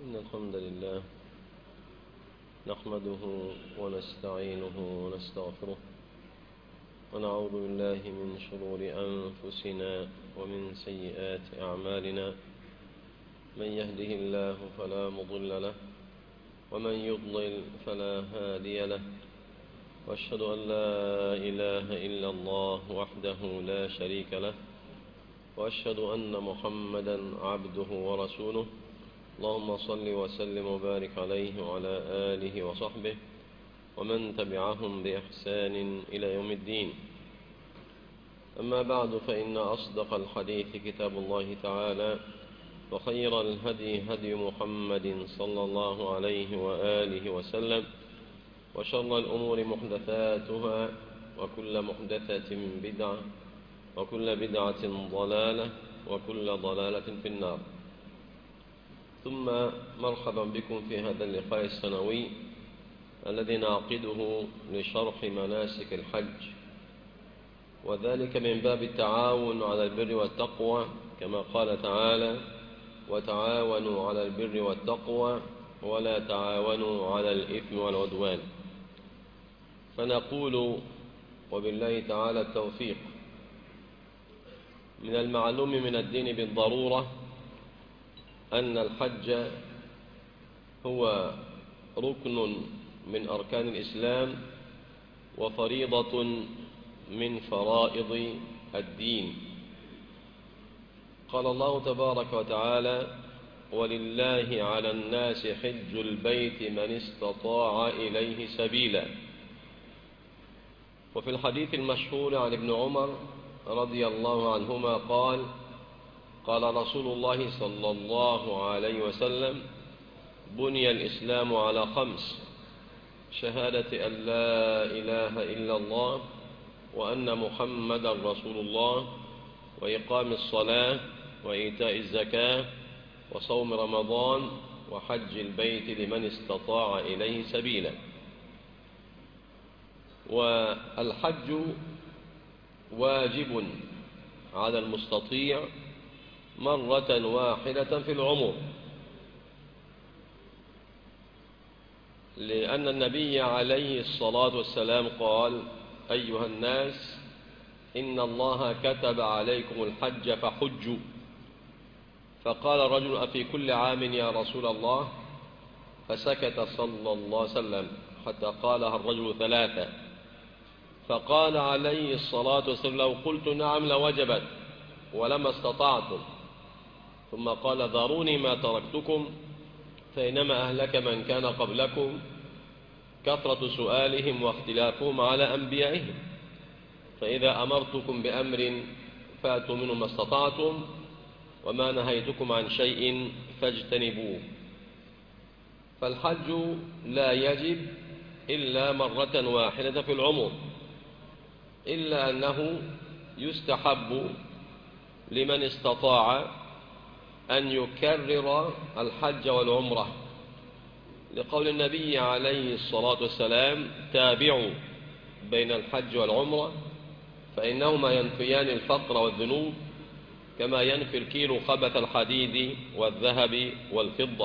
إن الحمد لله نحمده ونستعينه ونستغفره ونعوذ بالله من شرور أنفسنا ومن سيئات أعمالنا. من يهده الله فلا مضل له ومن يضلل فلا هادي له، وأشهد أن لا إله إلا الله وحده لا شريك له، وأشهد أن محمدا عبده ورسوله. اللهم صل وسلم وبارك عليه وعلى آله وصحبه ومن تبعهم بإحسان إلى يوم الدين. أما بعد، فإن أصدق الحديث كتاب الله تعالى، وخير الهدي هدي محمد صلى الله عليه وآله وسلم، وشر الأمور محدثاتها، وكل محدثة بدعة، وكل بدعة ضلالة، وكل ضلالة في النار. ثم مرحبا بكم في هذا اللقاء السنوي الذي نعقده لشرح مناسك الحج، وذلك من باب التعاون على البر والتقوى، كما قال تعالى: وتعاونوا على البر والتقوى ولا تعاونوا على الإثم والعدوان. فنقول وبالله تعالى التوفيق: من المعلوم من الدين بالضرورة أن الحج هو ركن من أركان الإسلام وفريضة من فرائض الدين. قال الله تبارك وتعالى: ولله على الناس حج البيت من استطاع إليه سبيلا. وفي الحديث المشهور عن ابن عمر رضي الله عنهما قال: قال رسول الله صلى الله عليه وسلم: بني الإسلام على 5: شهادة أن لا إله إلا الله وأن محمدا رسول الله، وإقام الصلاة، وإيتاء الزكاة، وصوم رمضان، وحج البيت لمن استطاع إليه سبيلا. والحج واجب على المستطيع مرة واحدة في العمر، لأن النبي عليه الصلاة والسلام قال: أيها الناس، إن الله كتب عليكم الحج فحجوا. فقال الرجل: أفي كل عام يا رسول الله؟ فسكت صلى الله عليه وسلم حتى قالها الرجل 3. فقال عليه الصلاة والسلام: لو قلت نعم لوجبت ولما استطعتم. ثم قال: ذروني ما تركتكم، فإنما أهلك من كان قبلكم كثرة سؤالهم واختلافهم على أنبيائهم، فإذا أمرتكم بأمر فأتوا منه ما استطعتم، وما نهيتكم عن شيء فاجتنبوه. فالحج لا يجب إلا مرة واحدة في العمر، إلا أنه يستحب لمن استطاع أن يكرر الحج والعمرة، لقول النبي عليه الصلاة والسلام: تابعوا بين الحج والعمرة، فإنهما ينفيان الفقر والذنوب كما ينفي الكيل خبث الحديد والذهب والفضة.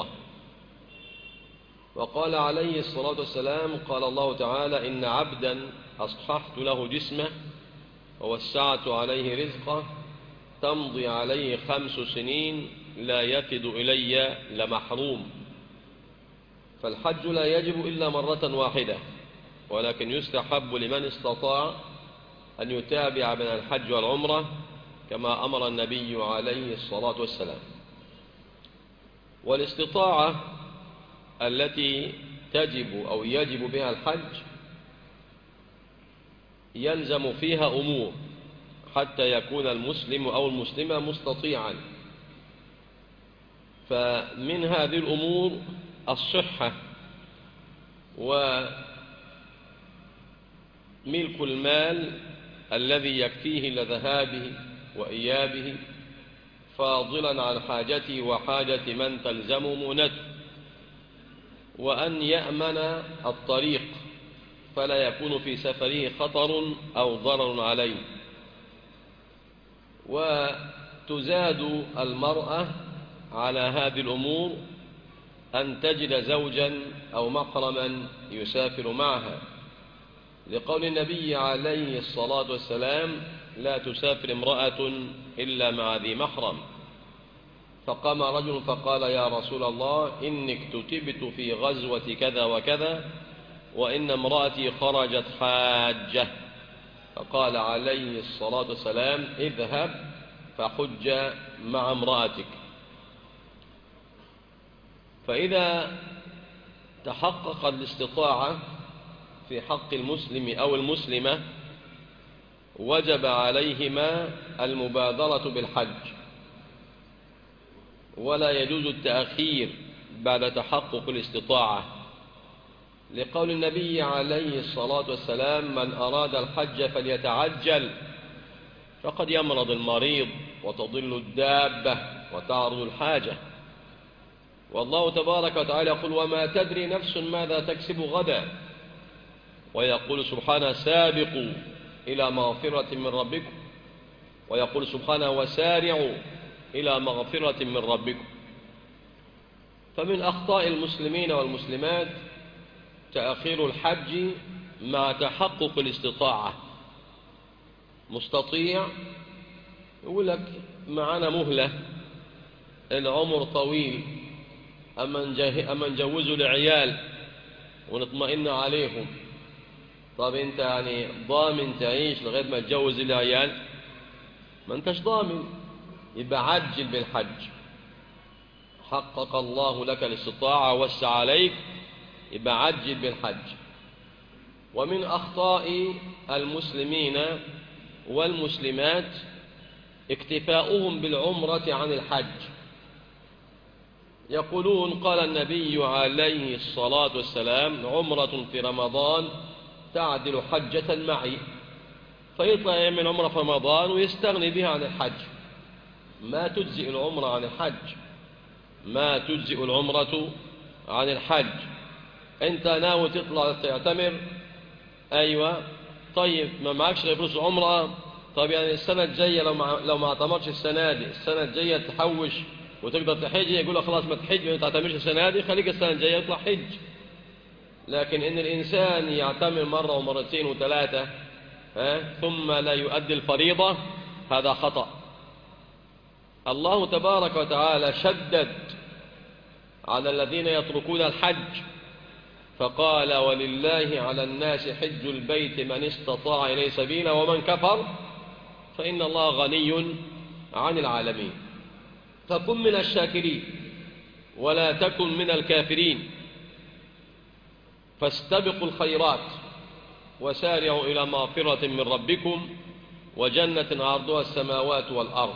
وقال عليه الصلاة والسلام: قال الله تعالى: إن عبدا أصححت له جسمه ووسعت عليه رزقه تمضي عليه 5 سنين لا يفد إلي لمحروم. فالحج لا يجب إلا مرة واحدة، ولكن يستحب لمن استطاع أن يتابع بين الحج والعمرة كما أمر النبي عليه الصلاة والسلام. والاستطاعة التي تجب أو يجب بها الحج يلزم فيها أمور حتى يكون المسلم أو المسلمة مستطيعا. فمن هذه الأمور الصحة، وملك المال الذي يكفيه لذهابه وإيابه فاضلا عن حاجته وحاجة من تلزمه مؤنته، وأن يأمن الطريق فلا يكون في سفره خطر أو ضرر عليه. وتزاد المرأة على هذه الأمور أن تجد زوجا أو محرما يسافر معها، لقول النبي عليه الصلاة والسلام: لا تسافر امرأة إلا مع ذي محرم. فقام رجل فقال: يا رسول الله، إني اكتتبت في غزوة كذا وكذا، وإن امرأتي خرجت حاجة. فقال عليه الصلاة والسلام: اذهب فحج مع امرأتك. فإذا تحقق الاستطاعة في حق المسلم أو المسلمة وجب عليهما المبادرة بالحج، ولا يجوز التأخير بعد تحقق الاستطاعة، لقول النبي عليه الصلاة والسلام: من أراد الحج فليتعجل، فقد يمرض المريض وتضل الدابة وتعرض الحاجة. والله تبارك وتعالى يقول: وما تدري نفس ماذا تكسب غدا، ويقول سبحانه: سابقوا إلى مغفرة من ربكم، ويقول سبحانه: وسارعوا إلى مغفرة من ربكم. فمن أخطاء المسلمين والمسلمات تأخير الحج مع تحقق الاستطاعة. مستطيع يقول لك: معنا مهلة، العمر طويل، أما نجوزه لعيال ونطمئن عليهم. طب أنت يعني ضامن تعيش لغاية ما تجوز العيال؟ ما أنتش ضامن. يبقى عجل بالحج. حقق الله لك الاستطاعة ووسع عليك، يبقى عجل بالحج. ومن أخطاء المسلمين والمسلمات اكتفاؤهم بالعمرة عن الحج. يقولون: قال النبي عليه الصلاة والسلام: عمرة في رمضان تعدل حجة معي. فيطلع يعمل عمرة في رمضان ويستغني بها عن الحج. ما تجزئ العمرة عن الحج، ما تجزئ العمرة عن الحج. أنت ناوي تطلع تعتمر، أيوة، طيب ما معكش غير فلوس عمرة. طب يعني السنة الجاية لو ما اعتمرش السنة دي، السنة الجاية تحوش وتقدر تحج. يقول لك: خلاص ما تحج ما تعتمرش السنة دي، خليك السنة الجاية يطلع حج. لكن إن الإنسان يعتمر مرة ومرتين وثلاثة ثم لا يؤدي الفريضة، هذا خطأ. الله تبارك وتعالى شدد على الذين يتركون الحج، فقال: ولله على الناس حج البيت من استطاع إليه سبيلا ومن كفر فإن الله غني عن العالمين. فكن من الشاكرين ولا تكن من الكافرين، فاستبقوا الخيرات وسارعوا إلى مغفرة من ربكم وجنة عرضها السماوات والأرض.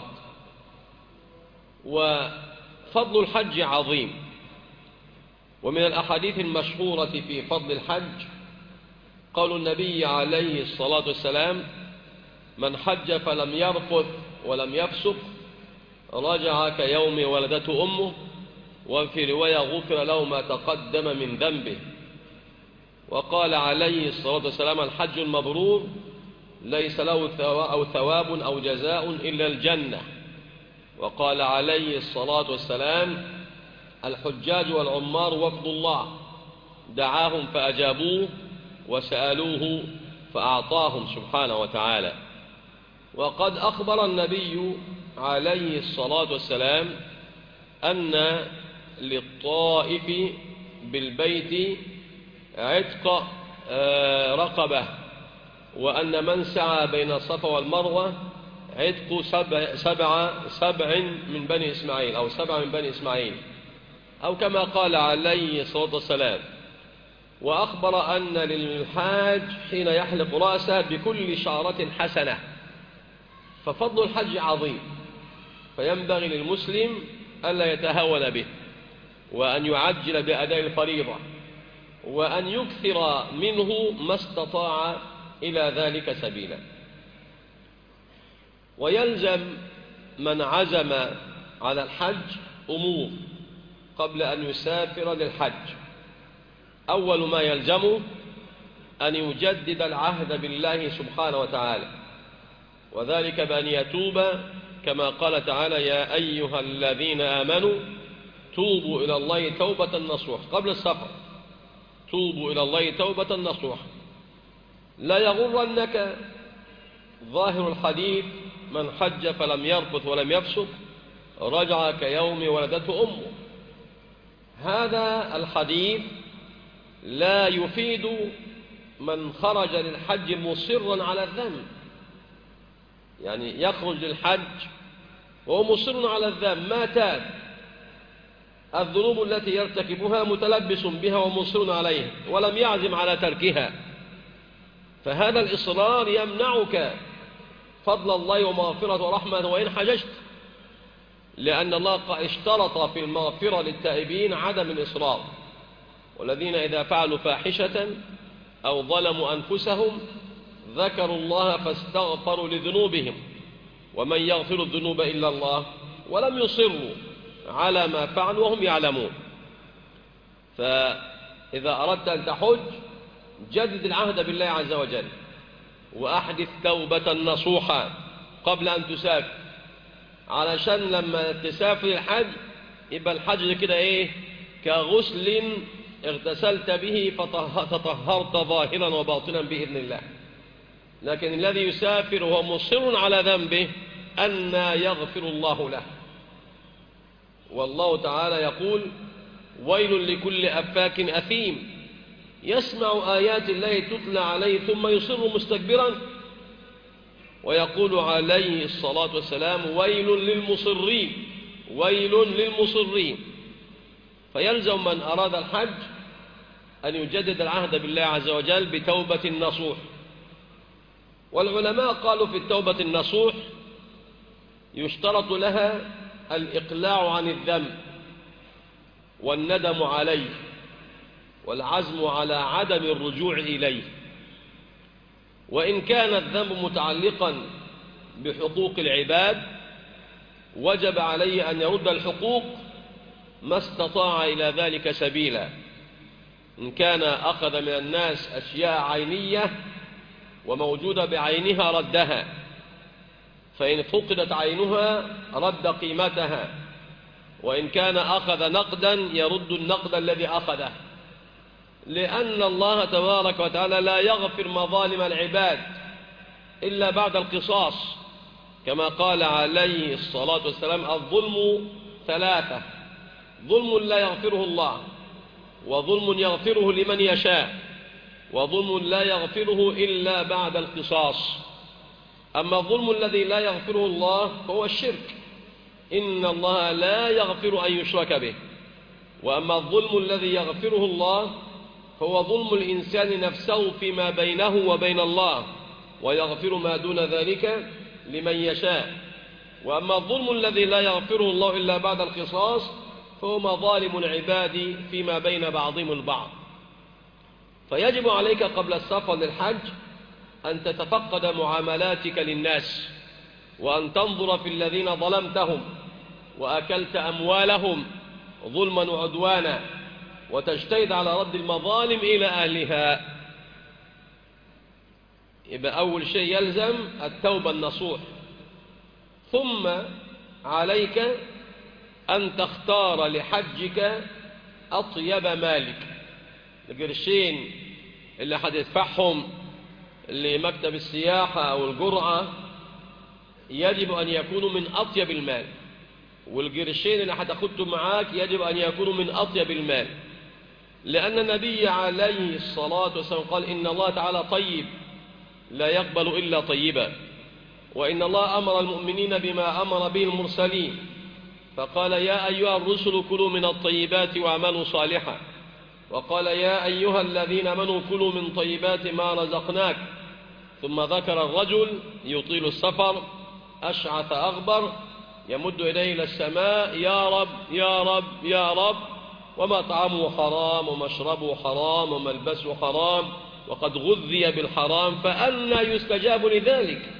وفضل الحج عظيم. ومن الأحاديث المشهورة في فضل الحج قول النبي عليه الصلاة والسلام: من حج فلم يرفث ولم يفسق رجع كيوم ولدته أمه، وفي رواية: غفر له ما تقدم من ذنبه. وقال عليه الصلاة والسلام: الحج المبرور ليس له ثواب أو جزاء إلا الجنة. وقال عليه الصلاة والسلام: الحجاج والعمار وفد الله، دعاهم فأجابوه وسألوه فأعطاهم سبحانه وتعالى. وقد أخبر النبي عليه الصلاة والسلام أن للطائف بالبيت عتق رقبة، وأن من سعى بين الصفا والمروة عتق سبع من بني إسماعيل، أو 7 من بني إسماعيل، أو كما قال عليه الصلاة والسلام. وأخبر أن للحاج حين يحلق رأسه بكل شعرة حسنة. ففضل الحج عظيم، فينبغي للمسلم ألا يتهاون به، وأن يعجل بأداء الفريضة، وأن يكثر منه ما استطاع إلى ذلك سبيلا. ويلزم من عزم على الحج أمور قبل أن يسافر للحج. أول ما يلزمه أن يجدد العهد بالله سبحانه وتعالى، وذلك بأن يتوب كما قال تعالى: يا أيها الذين آمنوا توبوا إلى الله توبة نصوح قبل السفر، توبوا إلى الله توبة نصوح. لا يغرنك ظاهر الحديث من حج فلم يرفث ولم يفسق رجع كيوم ولدته أمه. هذا الحديث لا يفيد من خرج للحج مصرا على الذنب، يعني يخرج للحج وهو مصر على الذنب ما تاب، الذنوب التي يرتكبها متلبس بها ومصر عليها ولم يعزم على تركها، فهذا الإصرار يمنعك فضل الله ومغفرة ورحمة وإن حججت، لأن الله اشترط في المغفرة للتائبين عدم الإصرار. والذين إذا فعلوا فاحشة أو ظلموا أنفسهم ذكروا الله فاستغفروا لذنوبهم ومن يغفر الذنوب إلا الله ولم يصروا على ما فعلوا وهم يعلمون. فإذا أردت أن تحج جدد العهد بالله عز وجل وأحدث توبة نصوحة قبل أن تسافر، علشان لما تسافر الحج يبقى الحج كده إيه كغسل اغتسلت به فتطهرت ظاهرا وباطنا بإذن الله. لكن الذي يسافر وهو مصر على ذنبه أن يغفر الله له. والله تعالى يقول ويل لكل أفاك أثيم يسمع آيات الله تتلى عليه ثم يصر مستكبرا، ويقول عليه الصلاة والسلام ويل للمصرين، ويل للمصرين. فيلزم من أراد الحج أن يجدد العهد بالله عز وجل بتوبة نصوح. والعلماء قالوا في التوبة النصوح يشترط لها الإقلاع عن الذنب والندم عليه والعزم على عدم الرجوع إليه. وإن كان الذنب متعلقا بحقوق العباد وجب عليه أن يرد الحقوق ما استطاع إلى ذلك سبيلا. إن كان أخذ من الناس أشياء عينية وموجودة بعينها ردها، فإن فقدت عينها رد قيمتها، وإن كان أخذ نقدا يرد النقد الذي أخذه، لأن الله تبارك وتعالى لا يغفر مظالم العباد إلا بعد القصاص، كما قال عليه الصلاة والسلام الظلم ثلاثة: ظلم لا يغفره الله، وظلم يغفره لمن يشاء، وظلم لا يغفره إلا بعد القصاص. أما الظلم الذي لا يغفره الله فهو الشرك، إن الله لا يغفر أن يشرك به. وأما الظلم الذي يغفره الله فهو ظلم الإنسان نفسه فيما بينه وبين الله، ويغفر ما دون ذلك لمن يشاء. وأما الظلم الذي لا يغفره الله إلا بعد القصاص فهو مظالم العباد فيما بين بعضهم البعض. فيجب عليك قبل السفر للحج أن تتفقد معاملاتك للناس، وأن تنظر في الذين ظلمتهم وأكلت أموالهم ظلما وعدوانا، وتجتهد على رد المظالم إلى أهلها. يبقى أول شيء يلزم التوبة النصوح. ثم عليك أن تختار لحجك أطيب مالك. القرشين اللي هتدفعهم لمكتب السياحة أو الجرعة يجب أن يكونوا من أطيب المال، والقرشين اللي هتاخدهم معاك يجب أن يكونوا من أطيب المال، لأن النبي عليه الصلاة والسلام قال إن الله تعالى طيب لا يقبل إلا طيبا، وإن الله أمر المؤمنين بما أمر به المرسلين، فقال يا أيها الرسل كلوا من الطيبات واعملوا صالحا، وقال يا أيها الذين آمنوا كلوا من طيبات ما رزقناك. ثم ذكر الرجل يطيل السفر أشعث أغبر يمد إليه إلى السماء يا رب يا رب يا رب، ومطعمه حرام ومشربه حرام وملبسه حرام وقد غذي بالحرام، فأنى يستجاب لذلك؟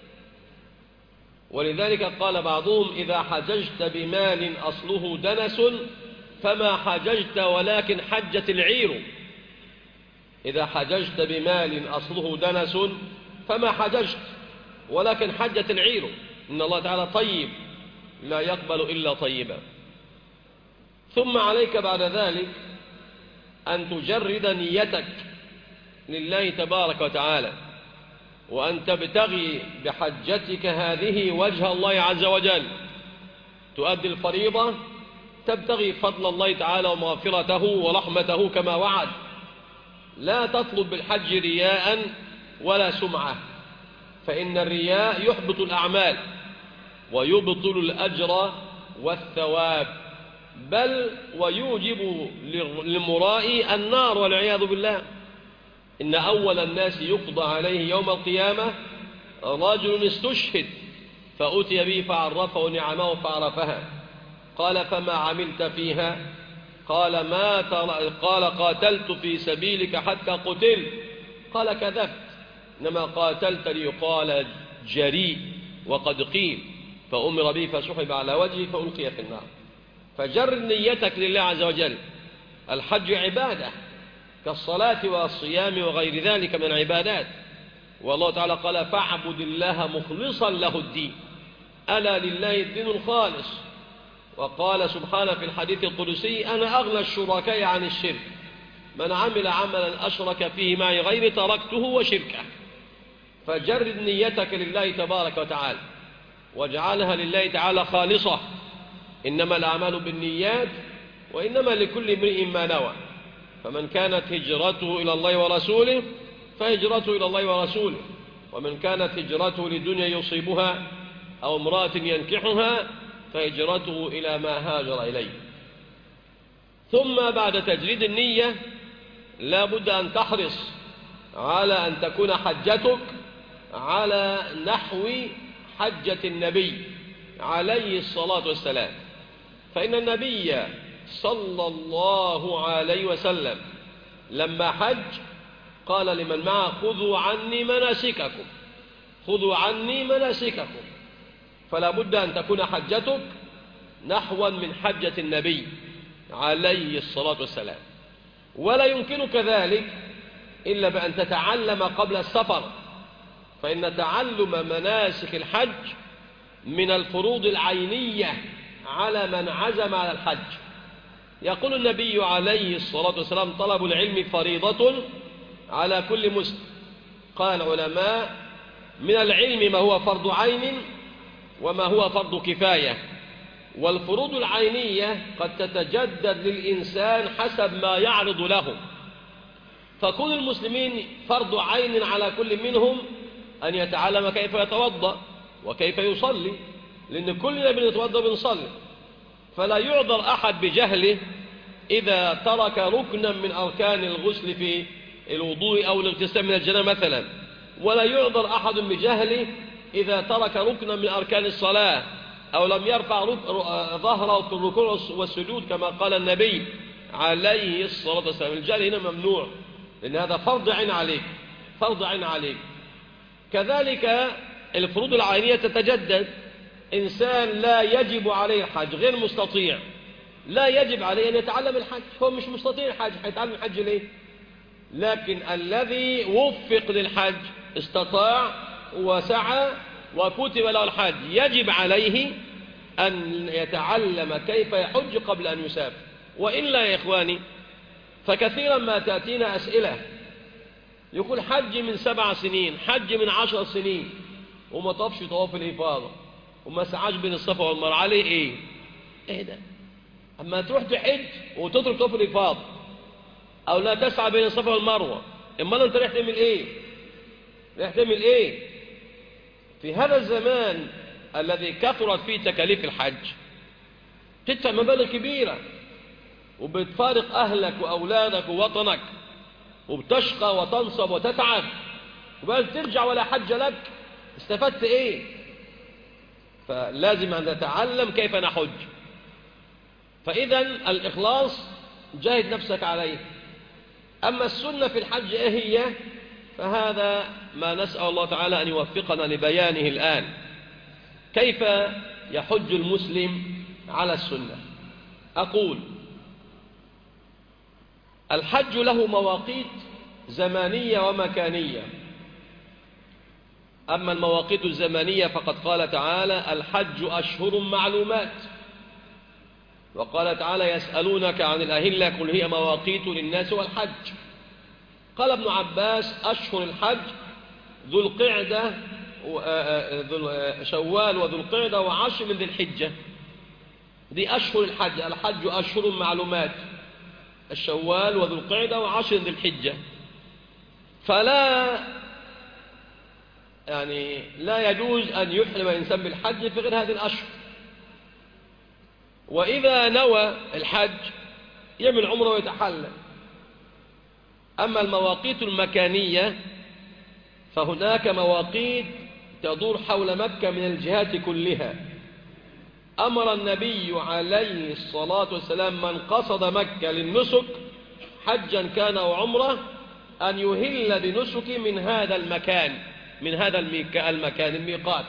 ولذلك قال بعضهم إذا حججت بمال أصله دنس فما حججت ولكن حجت العير. إذا حججت بمال أصله دنس فما حججت ولكن حجت العير. إن الله تعالى طيب لا يقبل إلا طيبا. ثم عليك بعد ذلك أن تجرد نيتك لله تبارك وتعالى، وأن تبتغي بحجتك هذه وجه الله عز وجل، تؤدي الفريضة، تبتغي فضل الله تعالى ومغفرته ورحمته كما وعد. لا تطلب بالحج رياء ولا سمعة، فإن الرياء يحبط الأعمال ويبطل الأجر والثواب، بل ويوجب للمرائي النار والعياذ بالله. إن أول الناس يقضى عليه يوم القيامة رجل استشهد فأتي به فعرفه نعمه فعرفها، قال فما عملت فيها؟ قال قاتلت في سبيلك حتى قتلت. قال كذبت، إنما قاتلت ليقال جريء وقد قيل، فأمر به فسحب على وجهه فألقي في النار. فجرد نيتك لله عز وجل. الحج عبادة كالصلاة والصيام وغير ذلك من العبادات، والله تعالى قال فاعبد الله مخلصا له الدين، ألا لله الدين الخالص. وقال سبحانه في الحديث القدسي أنا أغنى الشركاء عن الشرك، من عمل عملا أشرك فيه معي غيري تركته وشركه. فجرد نيتك لله تبارك وتعالى واجعلها لله تعالى خالصة، إنما الأعمال بالنيات وإنما لكل امرئ ما نوى. فمن كانت هجرته إلى الله ورسوله فهجرته إلى الله ورسوله، ومن كانت هجرته لدنيا يصيبها أو امرأة ينكحها فهجرته إلى ما هاجر إليه. ثم بعد تجريد النية لا بد أن تحرص على أن تكون حجتك على نحو حجة النبي عليه الصلاة والسلام، فإن النبي صلى الله عليه وسلم لما حج قال لمن معه خذوا عني مناسككم، خذوا عني مناسككم. فلا بد أن تكون حجتك نحوا من حجة النبي عليه الصلاة والسلام، ولا يمكنك ذلك إلا بأن تتعلم قبل السفر، فإن تعلم مناسك الحج من الفروض العينية على من عزم على الحج. يقول النبي عليه الصلاة والسلام طلب العلم فريضة على كل مسلم. قال العلماء من العلم ما هو فرض عين وما هو فرض كفاية، والفروض العينية قد تتجدد للإنسان حسب ما يعرض له، فكل المسلمين فرض عين على كل منهم أن يتعلم كيف يتوضأ وكيف يصلي، لأن كلنا بنتوضأ بنصلي، فلا يعذر أحد بجهله إذا ترك ركنا من أركان الغسل في الوضوء أو الاغتسال من الجنابة مثلا، ولا يعذر أحد بجهله إذا ترك ركنا من أركان الصلاة أو لم يرفع ظهره في الركوع والسجود كما قال النبي عليه الصلاة والسلام. الجهل هنا ممنوع، لأن هذا فرض عين عليك، فرض عين عليك. كذلك الفروض العينية تتجدد. إنسان لا يجب عليه الحج، غير مستطيع، لا يجب عليه أن يتعلم الحج، هو مش مستطيع الحج، هيتعلم الحج ليه؟ لكن الذي وفق للحج استطاع وسعى وكتب له الحج يجب عليه أن يتعلم كيف يحج قبل أن يسافر. وإلا يا إخواني فكثيرا ما تأتينا أسئلة يقول حج من 7 سنين، حج من 10 سنين، وما طافش طواف الإفاضة وما سعاش بين الصفا والمروة، عليه إيه ده؟ أما تروح تحج وتترك طواف الإفاضة أو لا تسعى بين الصفا والمروة، إما أنت رايح تعمل إيه؟ رايح تعمل إيه؟ في هذا الزمان الذي كثرت فيه تكاليف الحج تدفع مبالغ كبيرة، وبتفارق أهلك وأولادك ووطنك، وبتشقى وتنصب وتتعب، وبعد ترجع ولا حج لك، استفدت إيه؟ فلازم أن نتعلم كيف نحج. فإذا الإخلاص جاهد نفسك عليه. أما السنة في الحج إيه هي؟ فهذا ما نسأل الله تعالى أن يوفقنا لبيانه الآن. كيف يحج المسلم على السنة؟ أقول الحج له مواقيت زمانية ومكانية. أما المواقيت الزمانية فقد قال تعالى الحج أشهر معلومات، وقال تعالى يسألونك عن الأهلة قل هي مواقيت للناس والحج. قال ابن عباس أشهر الحج ذو القعدة شوال وذو القعدة وعشر من ذي الحجة. دي أشهر الحج. الحج أشهر معلومات، الشوال وذو القعدة وعشر ذي الحجة. فلا لا يجوز أن يحرم الإنسان بالحج في غير هذه الأشهر. وإذا نوى الحج يعمل عمره ويتحلل. أما المواقيت المكانية فهناك مواقيت تدور حول مكة من الجهات كلها. أمر النبي عليه الصلاة والسلام من قصد مكة للنسك حجا كان أو عمره أن يهل بنسك من هذا المكان، من هذا المكان الميقات.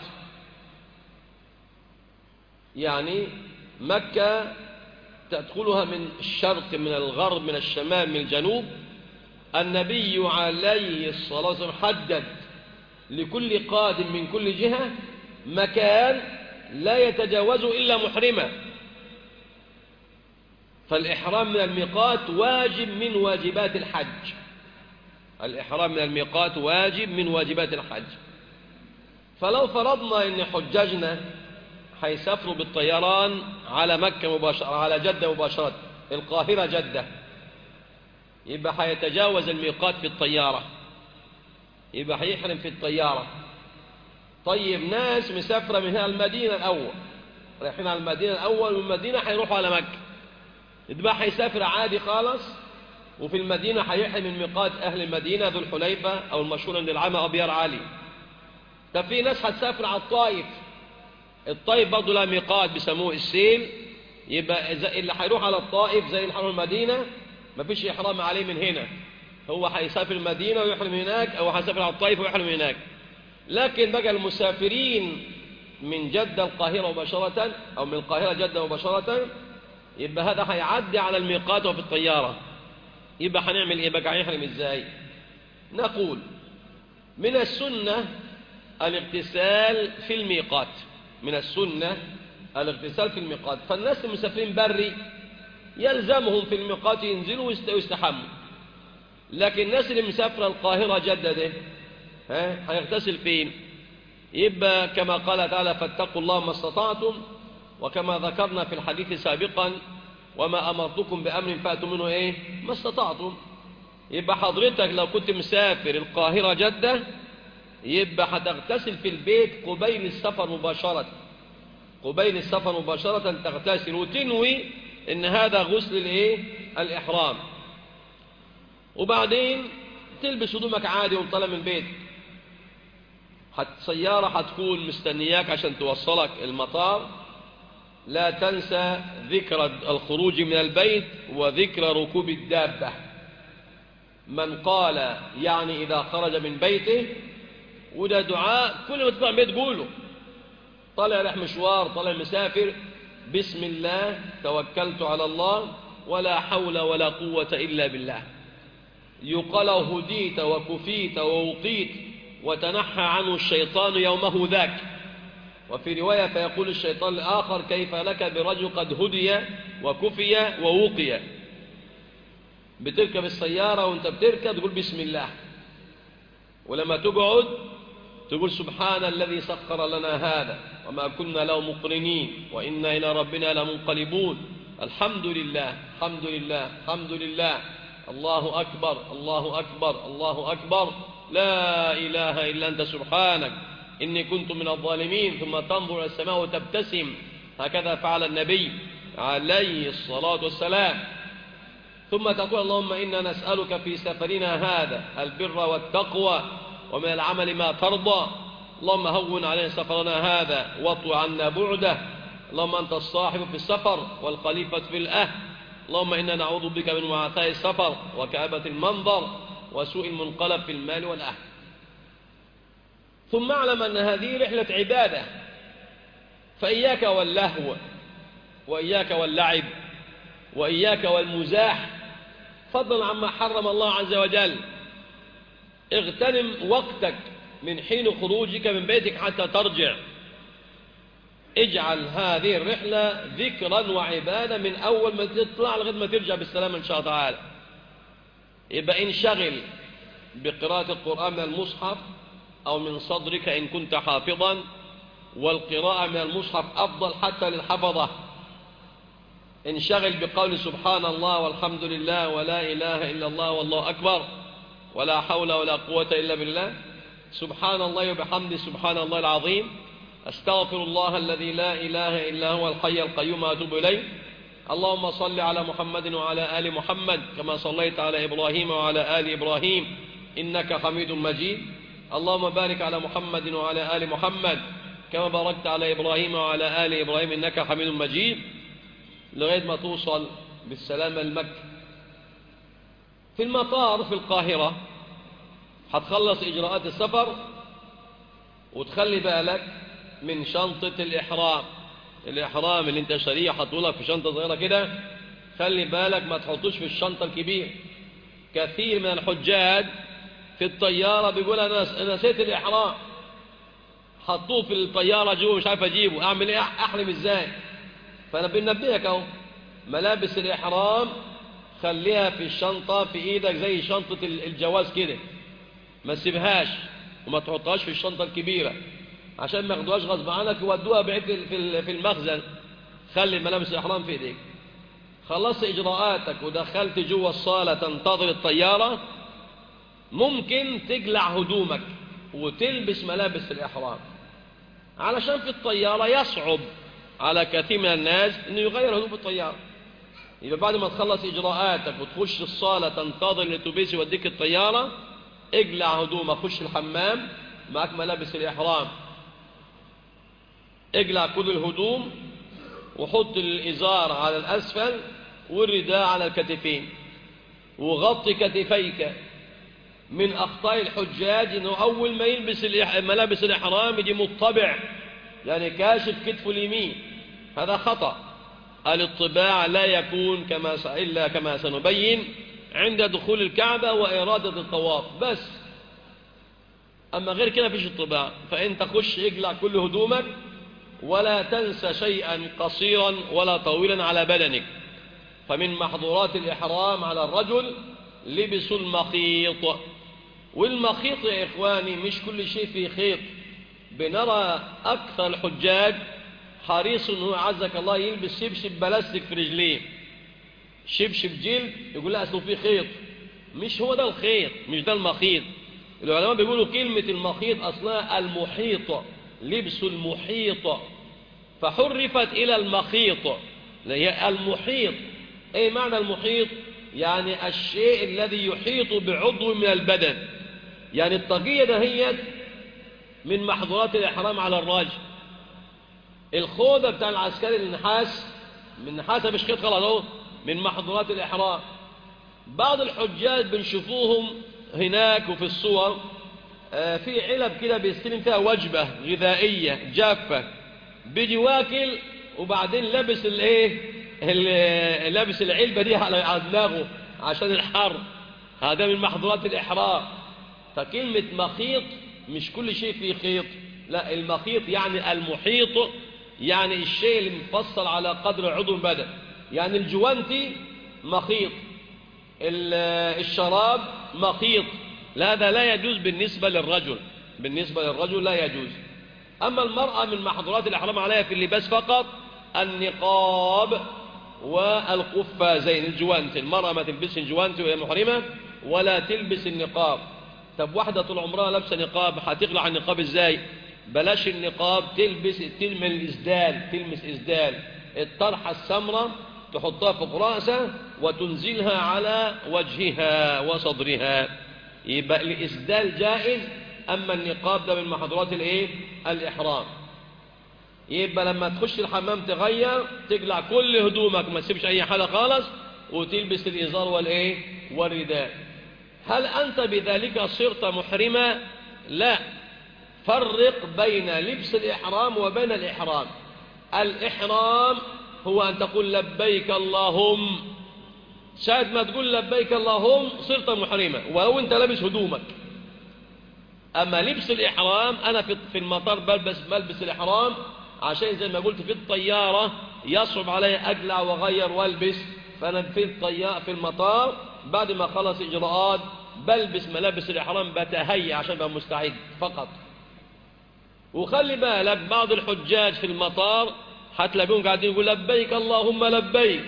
يعني مكة تدخلها من الشرق، من الغرب، من الشمال، من الجنوب. النبي عليه الصلاة والسلام حدد لكل قادم من كل جهة مكان لا يتجاوز إلا محرما. فالإحرام من الميقات واجب من واجبات الحج. الإحرام من الميقات واجب من واجبات الحج. فلو فرضنا أن حجاجنا هيسافروا بالطيران على مكة مباشرة، على جدة مباشرة، القاهرة جدة، يبقى هيتجاوز الميقات في الطيارة، يبقى هيحرم في الطيارة. طيب ناس مسافرة من هنا المدينة الأول، رايحين على المدينة الأول، ومن المدينة هيروحوا على مكة، يبقى هيسافر عادي خالص، وفي المدينة هيحرم من ميقات أهل المدينة ذو الحليفة أو المشهور عند العامة أبيار علي. طب في ناس هتسافر على الطائف، الطائف برضه لها ميقات بيسموه السيل، يبقى اللي هيروح على الطائف زي اللي هيروح المدينة مفيش إحرام عليه من هنا، هو هيسافر المدينة ويحرم هناك، أو هيسافر على الطائف ويحرم هناك. لكن بقى المسافرين من جدة القاهرة مباشرة أو من القاهرة جدة مباشرة، يبقى هذا هيعدي على الميقات وفي الطيارة، يبقى هنعمل إيه بقى؟ هيحرم إزاي؟ نقول من السنة الاغتسال في الميقات، من السنة الاغتسال في الميقات. فالناس المسافرين بري يلزمهم في الميقات ينزلوا ويستحموا، لكن الناس اللي مسافرة القاهرة جدة ده هيغتسل فين؟ يبقى كما قال تعالى فاتقوا الله ما استطعتم، وكما ذكرنا في الحديث سابقا وما أمرتكم بأمر فأتوا منه ما استطعتم. يبقى حضرتك لو كنت مسافر القاهرة جدة يبقى هتغتسل في البيت قبيل السفر مباشرة، قبيل السفر مباشرة تغتسل وتنوي ان هذا غسل الإحرام، وبعدين تلبس هدومك عادي وطلع من البيت. سيارة هتكون مستنياك عشان توصلك المطار، لا تنسى ذكر الخروج من البيت وذكر ركوب الدابة. من قال يعني إذا خرج من بيته، وده دعاء كل ما تطلع من بيت قوله، طلع رح مشوار، طلع مسافر، بسم الله توكلت على الله ولا حول ولا قوة إلا بالله، يقال هديت وكفيت ووقيت وتنحى عنه الشيطان يومه ذاك. وفي رواية فيقول الشيطان الآخر كيف لك برجل قد هدي وكفي ووقي. بتركب السيارة وانت بتركب تقول بسم الله، ولما تقعد تقول سبحان الذي سخر لنا هذا وما كنا له مقرنين وإنا إلى ربنا لمنقلبون، الحمد لله الحمد لله الحمد لله، الله أكبر الله أكبر الله أكبر، لا إله إلا أنت سبحانك إني كنت من الظالمين. ثم تنظر إلى السماء وتبتسم، هكذا فعل النبي عليه الصلاة والسلام. ثم تقول اللهم إنا نسألك في سفرنا هذا البر والتقوى ومن العمل ما ترضى، اللهم هون علينا سفرنا هذا واطو عنا بعده، اللهم أنت الصاحب في السفر والخليفة في الأهل، اللهم إنا نعوذ بك من وعثاء السفر وكآبة المنظر وسوء المنقلب في المال والأهل. ثم اعلم أن هذه رحلة عبادة، فإياك واللهو وإياك واللعب وإياك والمزاح، فضلا عما حرم الله عز وجل. اغتنم وقتك من حين خروجك من بيتك حتى ترجع، اجعل هذه الرحلة ذكرا وعبادة من أول ما تطلع لغاية ما ترجع بالسلامة إن شاء الله تعالى. يبقى انشغل بقراءة القرآن من المصحف أو من صدرك إن كنت حافظا، والقراءة من المصحف أفضل حتى للحفظة. انشغل بقول سبحان الله والحمد لله ولا إله إلا الله والله أكبر ولا حول ولا قوة إلا بالله، سبحان الله وبحمده سبحان الله العظيم، أستغفر الله الذي لا إله إلا هو الحي القيوم وأتوب إليه، اللهم صل على محمد وعلى آل محمد كما صليت على إبراهيم وعلى آل إبراهيم إنك حميد مجيد، اللهم بارك على محمد وعلى آل محمد كما باركت على إبراهيم وعلى آل إبراهيم إنك حميد مجيد، لغاية ما توصل بالسلامة لمكة. في المطار في القاهرة هتخلص إجراءات السفر وتخلي بالك من شنطة الإحرام اللي انت شاريه حطولك في شنطة صغيرة كده، خلي بالك ما تحطوش في الشنطة الكبيرة. كثير من الحجاج في الطيارة بيقول أنا نسيت الإحرام، حطوه في الطيارة جوه مش عارف أجيبه، أعمل إيه؟ أحرم إزاي؟ فأنا بنبهك أهو، ملابس الإحرام خليها في الشنطة في إيدك زي شنطة الجواز كده، ما تسيبهاش وما تحطهاش في الشنطة الكبيرة عشان ما ياخدوهاش غصب عنك يودوها بعيد في المخزن. خلي ملابس الإحرام في إيديك. خلصت إجراءاتك ودخلت جوه الصالة تنتظر الطيارة، ممكن تقلع هدومك وتلبس ملابس الإحرام، علشان في الطيارة يصعب على كثير من الناس إنه يغير هدوم في الطيارة. يبقى بعد ما تخلص إجراءاتك وتخش الصالة تنتظر الأتوبيس يوديك الطيارة، اقلع هدومك، خش الحمام معك ملابس الإحرام، اقلع كل الهدوم وحط الإزار على الأسفل والرداء على الكتفين وغطي كتفيك. من أخطاء الحجاج إنه أول ما يلبس ملابس الإحرام يجي مطبع، يعني كاشف كتفه اليمين، هذا خطأ. الاطباع لا يكون إلا كما سنبين عند دخول الكعبة وإرادة الطواف بس، أما غير كده فيش اطباع. فأنت خش اقلع كل هدومك ولا تنسى شيئا قصيرا ولا طويلا على بدنك. فمن محظورات الإحرام على الرجل لبس المخيط، والمخيط يا إخواني مش كل شيء فيه خيط. بنرى أكثر الحجاج حريص أنه عزك الله يلبس شبشب بلاستيك في رجليه، شبشب جلد، يقول لا أصله فيه خيط. مش هو ده الخيط، مش ده المخيط. العلماء بيقولوا كلمة المخيط أصلها المحيط، لبس المحيط، فحرفت إلى المخيط. هي المحيط. أي معنى المحيط؟ يعني الشيء الذي يحيط بعضو من البدن. يعني الطاقية دهيت من محظورات الإحرام على الراجل. الخوذة بتاع العسكري النحاس، من نحاسة مش خيط خلاص اهو، من محظورات الإحرام. بعض الحجاج بنشوفوهم هناك وفي الصور في علب كده بيستلم فيها وجبة غذائية جافة، بيجي واكل وبعدين لابس لابس العلبة دي على دماغه عشان الحر. هذا من محظورات الإحرام. فكلمة مخيط مش كل شيء فيه خيط، لا، المخيط يعني المحيط، يعني الشيء اللي مفصل على قدر عضو البدن. يعني الجوانتي مخيط، الشراب مخيط، هذا لا يجوز بالنسبة للرجل. بالنسبة للرجل لا يجوز. أما المرأة من محظورات الإحرام عليها في اللباس فقط النقاب والقفازين. الجوانتي المرأة ما تلبس الجوانتي وهي محرمة ولا تلبس النقاب. طب واحدة طول عمرها لابسه نقاب هتقلع النقاب ازاي؟ بلاش النقاب، تلمس إسدال، الطرحة السمراء تحطها فوق رأسها وتنزلها على وجهها وصدرها، يبقى الإسدال جائز. أما النقاب ده من محظورات الإحرام. يبقى لما تخش الحمام تغير، تقلع كل هدومك، ما تسيبش أي حاجة خالص، وتلبس الإزار والرداء. هل أنت بذلك صرت محرما؟ لا. فرق بين لبس الإحرام وبين الإحرام. الإحرام هو أن تقول لبيك اللهم، ساعة ما تقول لبيك اللهم صرت محرما ولو أنت لابس هدومك. أما لبس الإحرام، أنا في المطار بلبس الإحرام عشان زي ما قلت في الطيارة يصعب علي أقلع وأغير وألبس، فأنا في المطار بعد ما خلص إجراءات بلبس ملابس الإحرام بتهيأ عشان أبقى مستعد فقط. وخلي بالك بعض الحجاج في المطار هتلاقيهم قاعدين يقول لبيك اللهم لبيك،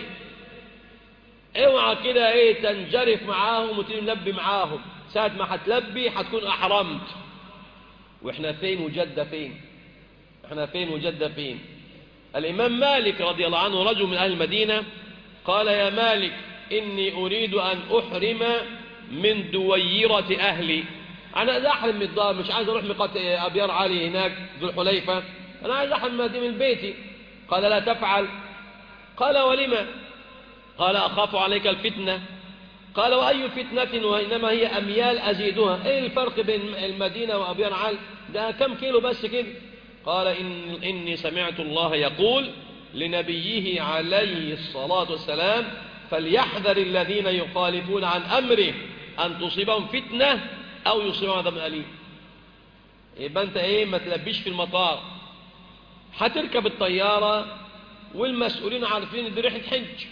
اوعى كده تنجرف معاهم وتلبي معاهم، ساعة ما هتلبي هتكون أحرمت. وإحنا فين وجدة فين؟ إحنا فين وجدة فين؟ الإمام مالك رضي الله عنه رجل من أهل المدينة قال يا مالك إني أريد أن أحرم من دويرة أهلي، أنا عايز أحرم من الدار، مش عايز أروح ميقات أبيار علي هناك ذو الحليفة، أنا عايز أحرم من بيتي. قال لا تفعل. قال ولما؟ قال أخاف عليك الفتنة. قال وأي فتنة وإنما هي أميال أزيدها، إيه الفرق بين المدينة وأبيار علي؟ ده كم كيلو بس كده. قال إني سمعت الله يقول لنبيه عليه الصلاة والسلام فليحذر الذين يخالفون عن أمره أن تصيبهم فتنة أو يصيبهم عذاب أليم. يبقى أنت ما تلبيش في المطار، هتركب الطيارة والمسؤولين عارفين إن دي ريحة حج،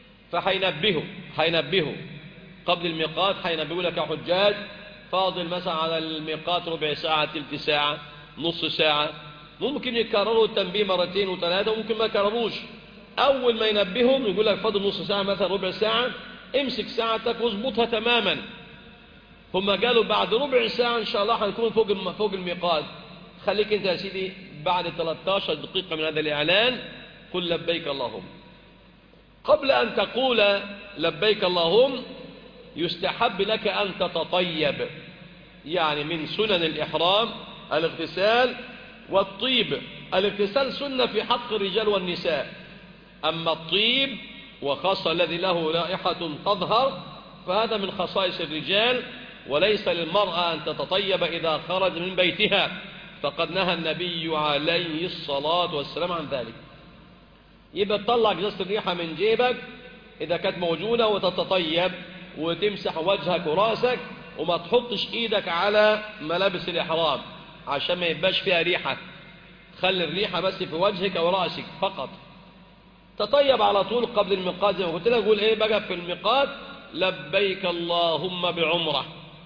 فهينبهوا قبل الميقات، هينبهوا لك يا حجاج فاضل مثلا على الميقات ربع ساعة تلت ساعة نص ساعة، ممكن يكرروا التنبيه مرتين وثلاثة وممكن ما يكرروش. أول ما ينبههم يقول لك فاضل نص ساعة مثلا ربع ساعة، امسك ساعتك واظبطها تماما. هم قالوا بعد ربع ساعة إن شاء الله هنكون فوق الميقات، خليك أنت يا سيدي بعد 13 دقيقة من هذا الإعلان قل لبيك اللهم. قبل أن تقول لبيك اللهم يستحب لك أن تتطيب، يعني من سنن الإحرام الاغتسال والطيب. الاغتسال سنة في حق الرجال والنساء، أما الطيب وخاصة الذي له رائحة تظهر فهذا من خصائص الرجال، وليس للمرأة أن تتطيب إذا خرج من بيتها، فقد نهى النبي عليه الصلاة والسلام عن ذلك. يبقى تطلع جزء الريحة من جيبك إذا كانت موجودة وتتطيب وتمسح وجهك ورأسك، وما تحطش إيدك على ملابس الإحرام عشان ما يبقاش فيها ريحة، خلي الريحة بس في وجهك ورأسك فقط. تطيب على طول قبل الميقات زي ما قلت لك، قول بقى في الميقات لبيك اللهم بعمرة.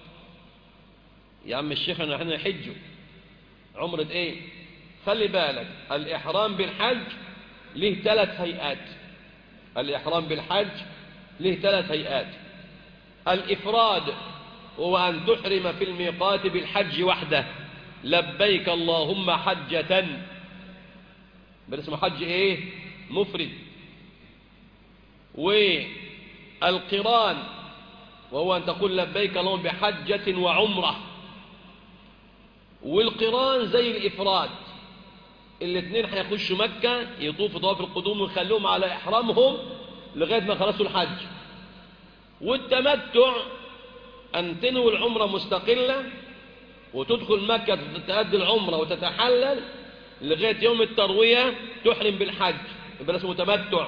يا عم الشيخ احنا نحجوا عمرة خلي بالك الإحرام بالحج له 3 هيئات. الإحرام بالحج له 3 هيئات. الإفراد هو أن تحرم في الميقات بالحج وحده، لبيك اللهم حجة، بالاسم حج مفرد. والقران وهو أن تقول لبيك اللهم بحجة وعمرة. والقران زي الإفراد، الاثنين هيخشوا مكة يطوفوا طواف القدوم ويخلوهم على إحرامهم لغاية ما خلصوا الحج. والتمتع أن تنوي العمرة مستقلة وتدخل مكة تؤدي العمرة وتتحلل لغاية يوم التروية تحرم بالحج، يبقى اسمه تمتع.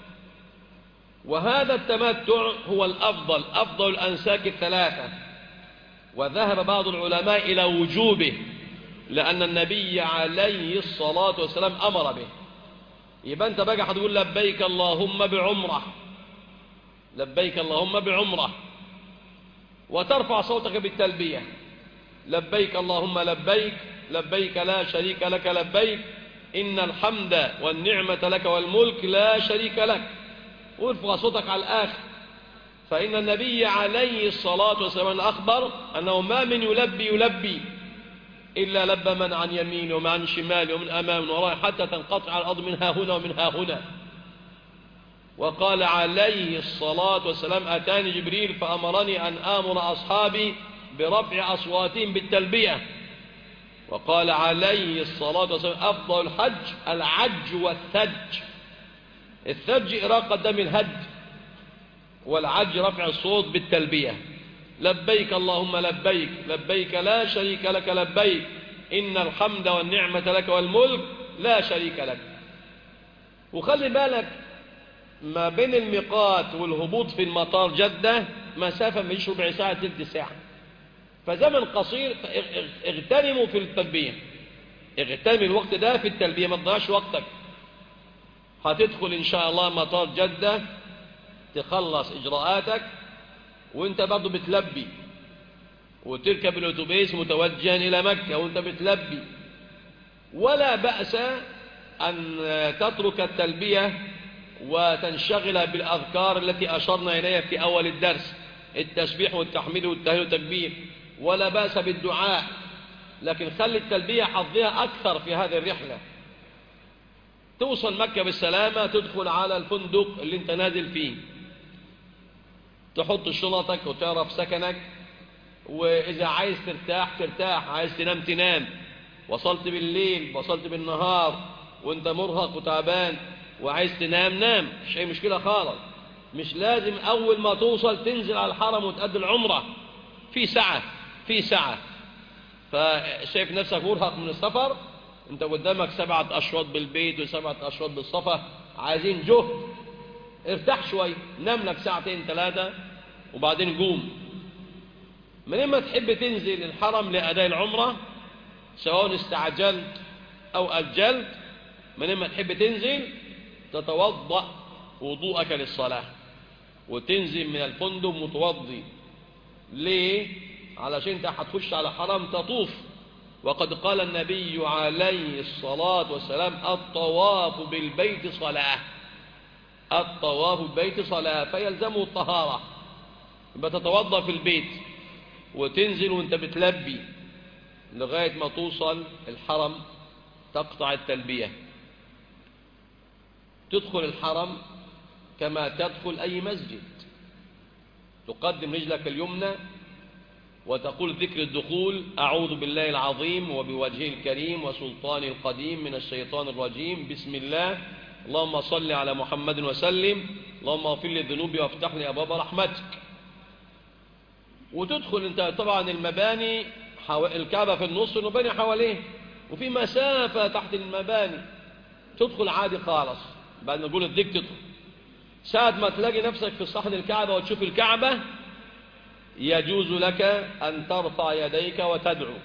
وهذا التمتع هو الأفضل، أفضل الأنساك 3، وذهب بعض العلماء إلى وجوبه لأن النبي عليه الصلاة والسلام أمر به. يبقى أنت بقى هتقول لبيك اللهم بعمرة، لبيك اللهم بعمرة، وترفع صوتك بالتلبية لبيك اللهم لبيك، لبيك لا شريك لك لبيك، إن الحمد والنعمة لك والملك لا شريك لك، وارفع صوتك على الآخر. فإن النبي عليه الصلاة والسلام أخبر أنه ما من يلبي إلا لبى من عن يمينه ومن عن شماله ومن أمامه وراء حتى تنقطع الأرض من ها هنا ومن ها هنا. وقال عليه الصلاة والسلام أتاني جبريل فأمرني أن آمر أصحابي برفع أصواتهم بالتلبية. وقال عليه الصلاة والسلام أفضل الحج العج والثج. الثج إراقة دم الهد، والعج رفع الصوت بالتلبية لبيك اللهم لبيك، لبيك لا شريك لك لبيك، إن الحمد والنعمة لك والملك لا شريك لك. وخلي بالك ما بين الميقات والهبوط في المطار جدة مسافة مش ربع ساعة تلت ساعة، فزمن قصير، اغتنموا في التلبية. اغتنم الوقت ده في التلبية، ما تضيعش وقتك. هتدخل إن شاء الله مطار جدة، تخلص إجراءاتك وانت برضو بتلبي، وتركب الأتوبيس متوجها إلى مكة وانت بتلبي. ولا بأس أن تترك التلبية وتنشغل بالأذكار التي أشرنا إليها في أول الدرس، التسبيح والتحميد والتهليل والتكبير، ولا بأس بالدعاء، لكن خلي التلبية حظها أكثر في هذه الرحلة. توصل مكة بالسلامة، تدخل على الفندق اللي انت نازل فيه، تحط شنطك وتعرف سكنك، وإذا عايز ترتاح ترتاح، عايز تنام تنام. وصلت بالليل، وصلت بالنهار وانت مرهق وتعبان وعايز تنام نام، مش أي مشكلة خالص. مش لازم أول ما توصل تنزل على الحرم وتأدي العمرة، في ساعة فشايف نفسك مرهق من السفر، انت قدامك 7 أشواط بالبيت و7 أشواط بالصفا، عايزين جهد، ارتاح شوي، نام لك 2 3 وبعدين قوم. من اما تحب تنزل الحرم لأداء العمرة، سواء استعجلت أو أجلت، من اما تحب تنزل تتوضأ وضوءك للصلاة وتنزل من الفندق متوضي. ليه؟ علشان انت هتخش على حرم تطوف، وقد قال النبي عليه الصلاة والسلام: الطواف بالبيت صلاة، الطواف بالبيت صلاة، فيلزمه الطهارة. يبقى تتوضأ في البيت وتنزل وانت بتلبي لغاية ما توصل الحرم، تقطع التلبية، تدخل الحرم كما تدخل أي مسجد، تقدم رجلك اليمنى وتقول ذكر الدخول: أعوذ بالله العظيم وبوجهه الكريم وسلطانه القديم من الشيطان الرجيم، بسم الله، اللهم صل على محمد وسلم، اللهم اغفر لي ذنوبي وافتح لي أبواب رحمتك. وتدخل انت طبعا المباني، الكعبة في النص والمباني حواليه، وفي مسافة تحت المباني، تدخل عادي خالص. بعد ما نقول الذكر تدخل، ساعة ما تلاقي نفسك في صحن الكعبة وتشوف الكعبة، يجوز لك أن ترفع يديك وتدعو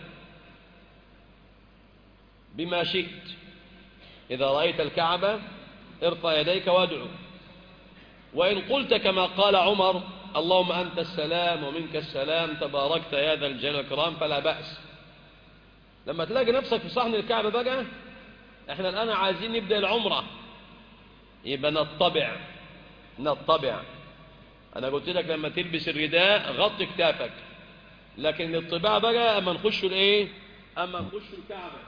بما شئت. إذا رأيت الكعبة ارفع يديك وادعو، وإن قلت كما قال عمر: اللهم أنت السلام ومنك السلام تباركت يا ذا الجلال والإكرام، فلا بأس. لما تلاقي نفسك في صحن الكعبة بقى، احنا الآن عايزين نبدأ العمرة، يبقى نطبع. أنا قلت لك لما تلبس الرداء غطي كتافك، لكن الطباع بقى أما نخش الكعبة.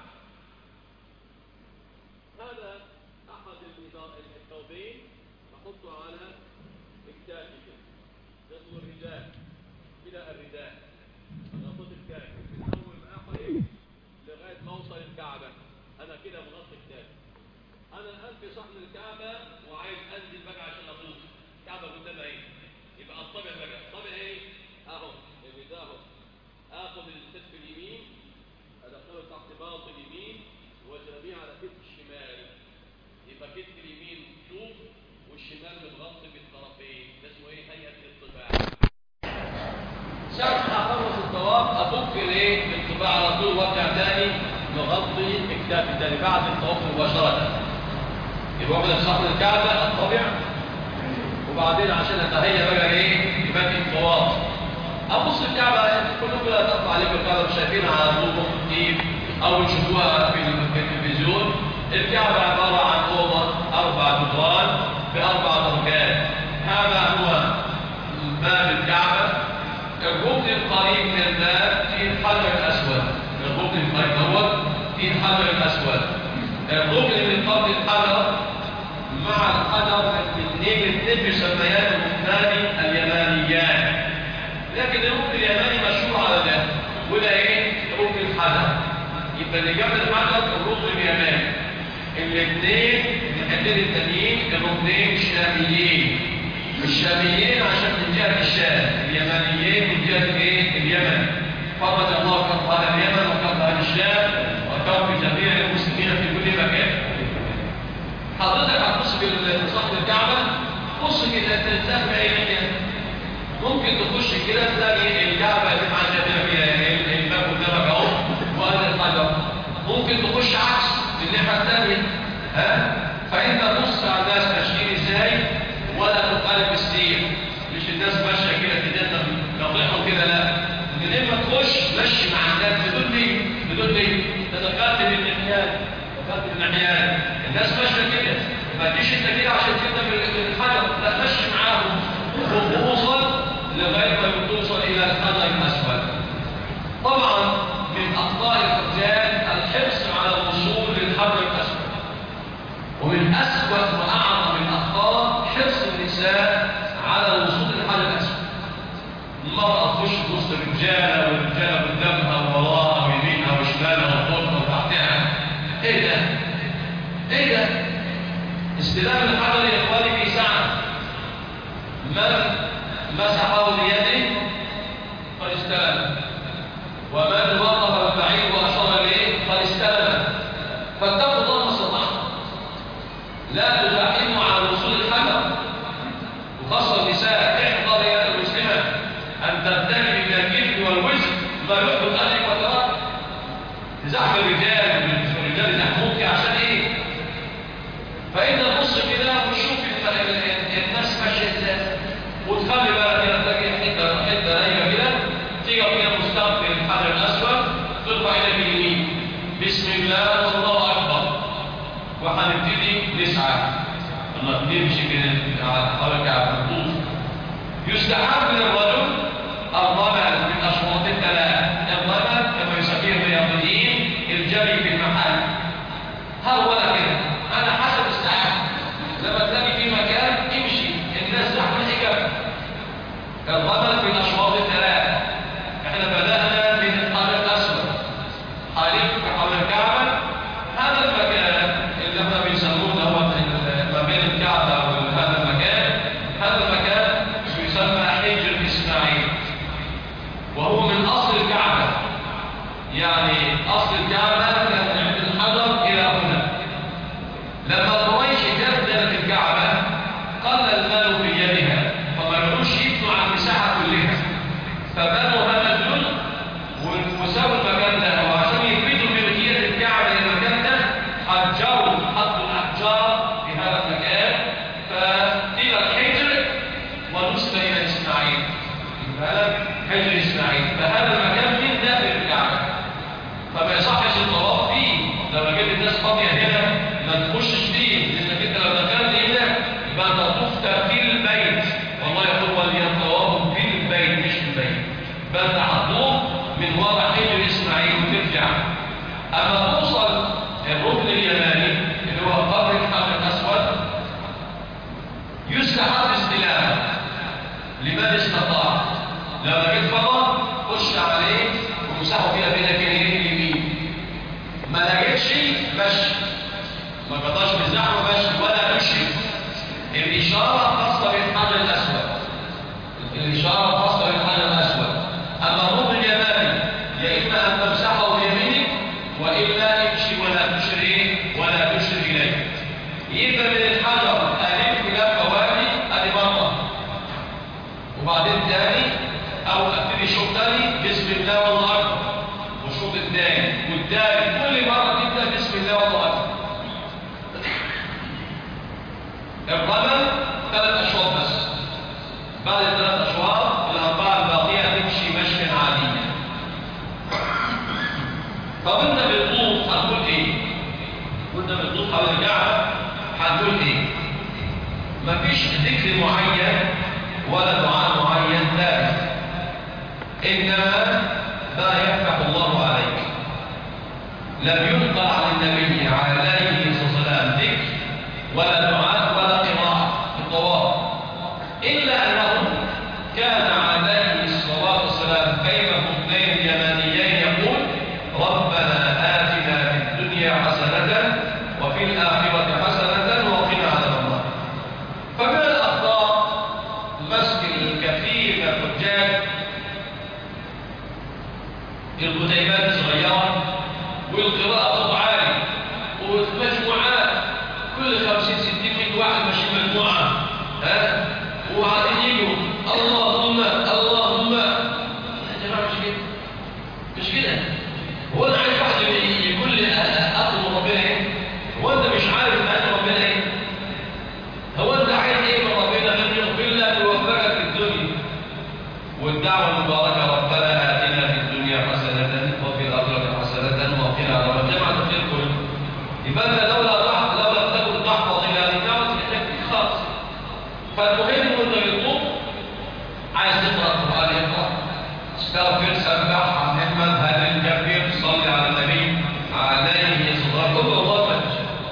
هذا أحد الثوبين نحطه على كتافك، اسمه الرداء، كده الرداء، نحط الكتاف من أول ما أخرج لغاية ما أوصل الكعبة، أنا كده مغطي كتافي. أنا الآن في صحن الكعبة وعايز أنزل بقى عشان أطوف، الكعبة قدامي إيه؟ يبقى الطبع بقى، الطبع إيه؟ أهو الرداء أهو، آخذ الكتف اليمين أدخله تحت باط اليمين وأجربيه على كتف الشمال، يبقى كتف اليمين شوف والشمال متغطي بالطرفين، ده اسمه إيه؟ هيئة الطباع. ساعة ما أخلص الطواف أفك الإيه؟ الطباع على طول وأرجع تاني نغطي اكتافي تاني بعد الطواف مباشرة. يبقى واخد صحن الكعبة الطبع، وبعدين عشان أتهيأ بقى إيه؟ يبقى الطواف. أبص الكعبة، كلكم لا تطلع عليكم الكعبة مش شايفينها على طول كتير أو تشوفوها في التلفزيون. الكعبة عبارة عن أوضة 4 جدران ب4 درجات. هذا هو باب الكعبة. الركن القريب من الباب فيه الحجر الأسود، الركن القريب دوت فيه الحجر الأسود. الركن اللي قبل الحجر مع الحجر الاثنين يسميان الركنان اليمانيان، لكن الركن اليماني مشهور على ده، وده ايه؟ ركن الحجر. يبقى اللي جنب الحجر الركن اليماني، الاثنين الحتتين التانيين الركنين الشاميين عشان من جهة الشام، اليمانيين من جهة ايه؟ اليمن. فرج الله كرب على اليمن وكرب على الشام وكرب جميع المسلمين في كل مكان. حضرتك هتبص بصحن الكعبة، بص كده تلتزم اي ناحية، ممكن تخش كده تلاقي الكعبة اللي معانا فيها الباب قدامك اهو وادي الحجر، ممكن تخش تخش عكس من الناحية الثانية. فأنت تبص على الناس ماشيين ازاي ولا تخالف السير. مش الناس ماشية كده تدينا نطيحهم كده، لا. من لما تخش مشي مع الناس بدون ليه تدخلت بالنحيان، الناس ماشية كده، ما تجيش انت كده عشان تبدا بالحجر، لا مشي معاهم ووصل لغايه ما توصل الى الحجر الاسود. طبعا من اخطاء الحجاج الحرص على الوصول للحجر الاسود، ومن اسوأ واعظم الاخطاء حرص النساء على الوصول للحجر الاسود. المراه تخش وسط الرجاله والرجاله قدامها ووراها ويمينها وشمالها وفوقها وتحتها. ايه ده؟ استلام الحجر يا اخواني في ساعه. من مسحه بيده قد استلم، ومن وقف البعيد واشار اليه قد استلم. فاتقوا الله ما استطعتم، لا تزاحموا على وصول الحجر، وخاصه النساء. احذر يا المسلمه ان ترتكب من الجد والوزن ما يحدث عليك وتراك. تزاحم الرجال والرجال يزاحموك عشان ايه؟ فانت تبص كده وتشوف الناس ماشيه ازاي، وتخلي بالك كده تلاقي حته نايمه كده، تيجي كده مستقبل الحجر الاسود، ترفع ايدك اليمين بسم الله والله اكبر، وهنبتدي نسعى نمشي كده على حركه الخطوط. يستحب للرجل الرمل من اشواط الثلاث. الرمل كما يسميه الرياضيين الجري في المحل، هرولة كده على حسب الساعة. لما تلاقي في مكان امشي، الناس زحمة جنبك. الرمل في الأشواط الثلاث. احنا بدأنا من الحجر الأسود، حالف حول الكعبة. هذا المكان اللي احنا بنسموه هو ما بين الكعبة وهذا المكان، هذا المكان يسمى حجر إسماعيل، وهو من أصل الكعبة. يعني أصل الكعبة كان عند الحجر إلى هنا. لما قريش جددت الكعبة قل المال في يدها، فما يقولوش يبنوا على المساحة كلها، فبنوا هذا الجزء وسابوا المكان ده. وعشان يثبتوا ملكية الكعبة للمكان ده حجروا، حطوا الأحجار في هذا المكان، فإلى الحجر ونسب إلى إسماعيل. فهذا حجر إسماعيل، فهذا المكان من داخل الكعبة، فما يصحش الطواف فيه. لو لقيت الناس فاضية هنا ما تخشش فيه، لأنك انت لو دخلت هنا يبقى انت تفتى في البيت. والله يقول وليطوافوا في البيت مش في البيت، بل انت هتطوف من وضع حجر اسماعيل وترجع. اما توصل الركن اليماني اللي هو قبر الحجر الاسود، يستحب استلامه لمن استطاع. لو لقيت فضل خش عليه ومسحه فيها بينك اليمين. ما لقيتش مشي، ما قطعش بالزحمه مشي ولا تمشي. الاشاره خاصه بالحجر الاسود، الاشاره خاصه بالحجر الاسود. اما الركن اليماني يا اما ان تمسحه بيمينك والا امشي ولا تشري ولا تشري اليه. يبقى من الحجر الف الى فوادي ادي مره، وبعدين تاني او ابتدي شوط تاني بسم الله والله اكبر، والشوط الثاني والثالث، كل مره تبدا بسم الله والله اكبر. الرمل 3 أشواط بس. بعد ال3 أشواط الأربعة الباقية تمشي مشيا عاديا. طب انت بتطوف هتقول ايه؟ وانت بتطوف حول الكعبة هتقول ايه؟ مفيش ذكر معين ولا دعاء معين ثابت، إنما ما يفتح الله عليك. لم ينقل عن النبي عليه الصلاة والسلام ذكر ولا دعاء ولا قراءة في الطواف، إلا أنه كان عليه الصلاة والسلام بين الركنين اليمانيين يقول ربنا آتنا في الدنيا حسنة وفي الآخرة حسنة وقنا عذاب النار. فمن الأخطاء مسك الكثير من الحجاج الكتيبات الصغيرة والقراءة صوت عالي ومجموعات، كل 50-60 واحد ماشي مجموعة، وبعدين يجوا اللهم اللهم. يا جماعة مش كده، هو أنا عايز واحد يقول لي أطلب والدعوة المباركة ربنا آتنا في الدنيا حسنة وفي الآخرة حسنة وقنا عذاب النار. جماعة الخير كله. يبقى أنت لولا تكن تحفظ إلى هذه الدعوة تكفي خالص. فالمهم إنه يطوف عايز تقرأ القرآن يقرأ، استغفر سبح محمد هلل كبر صلي على النبي عليه الصلاة والسلام. كل الله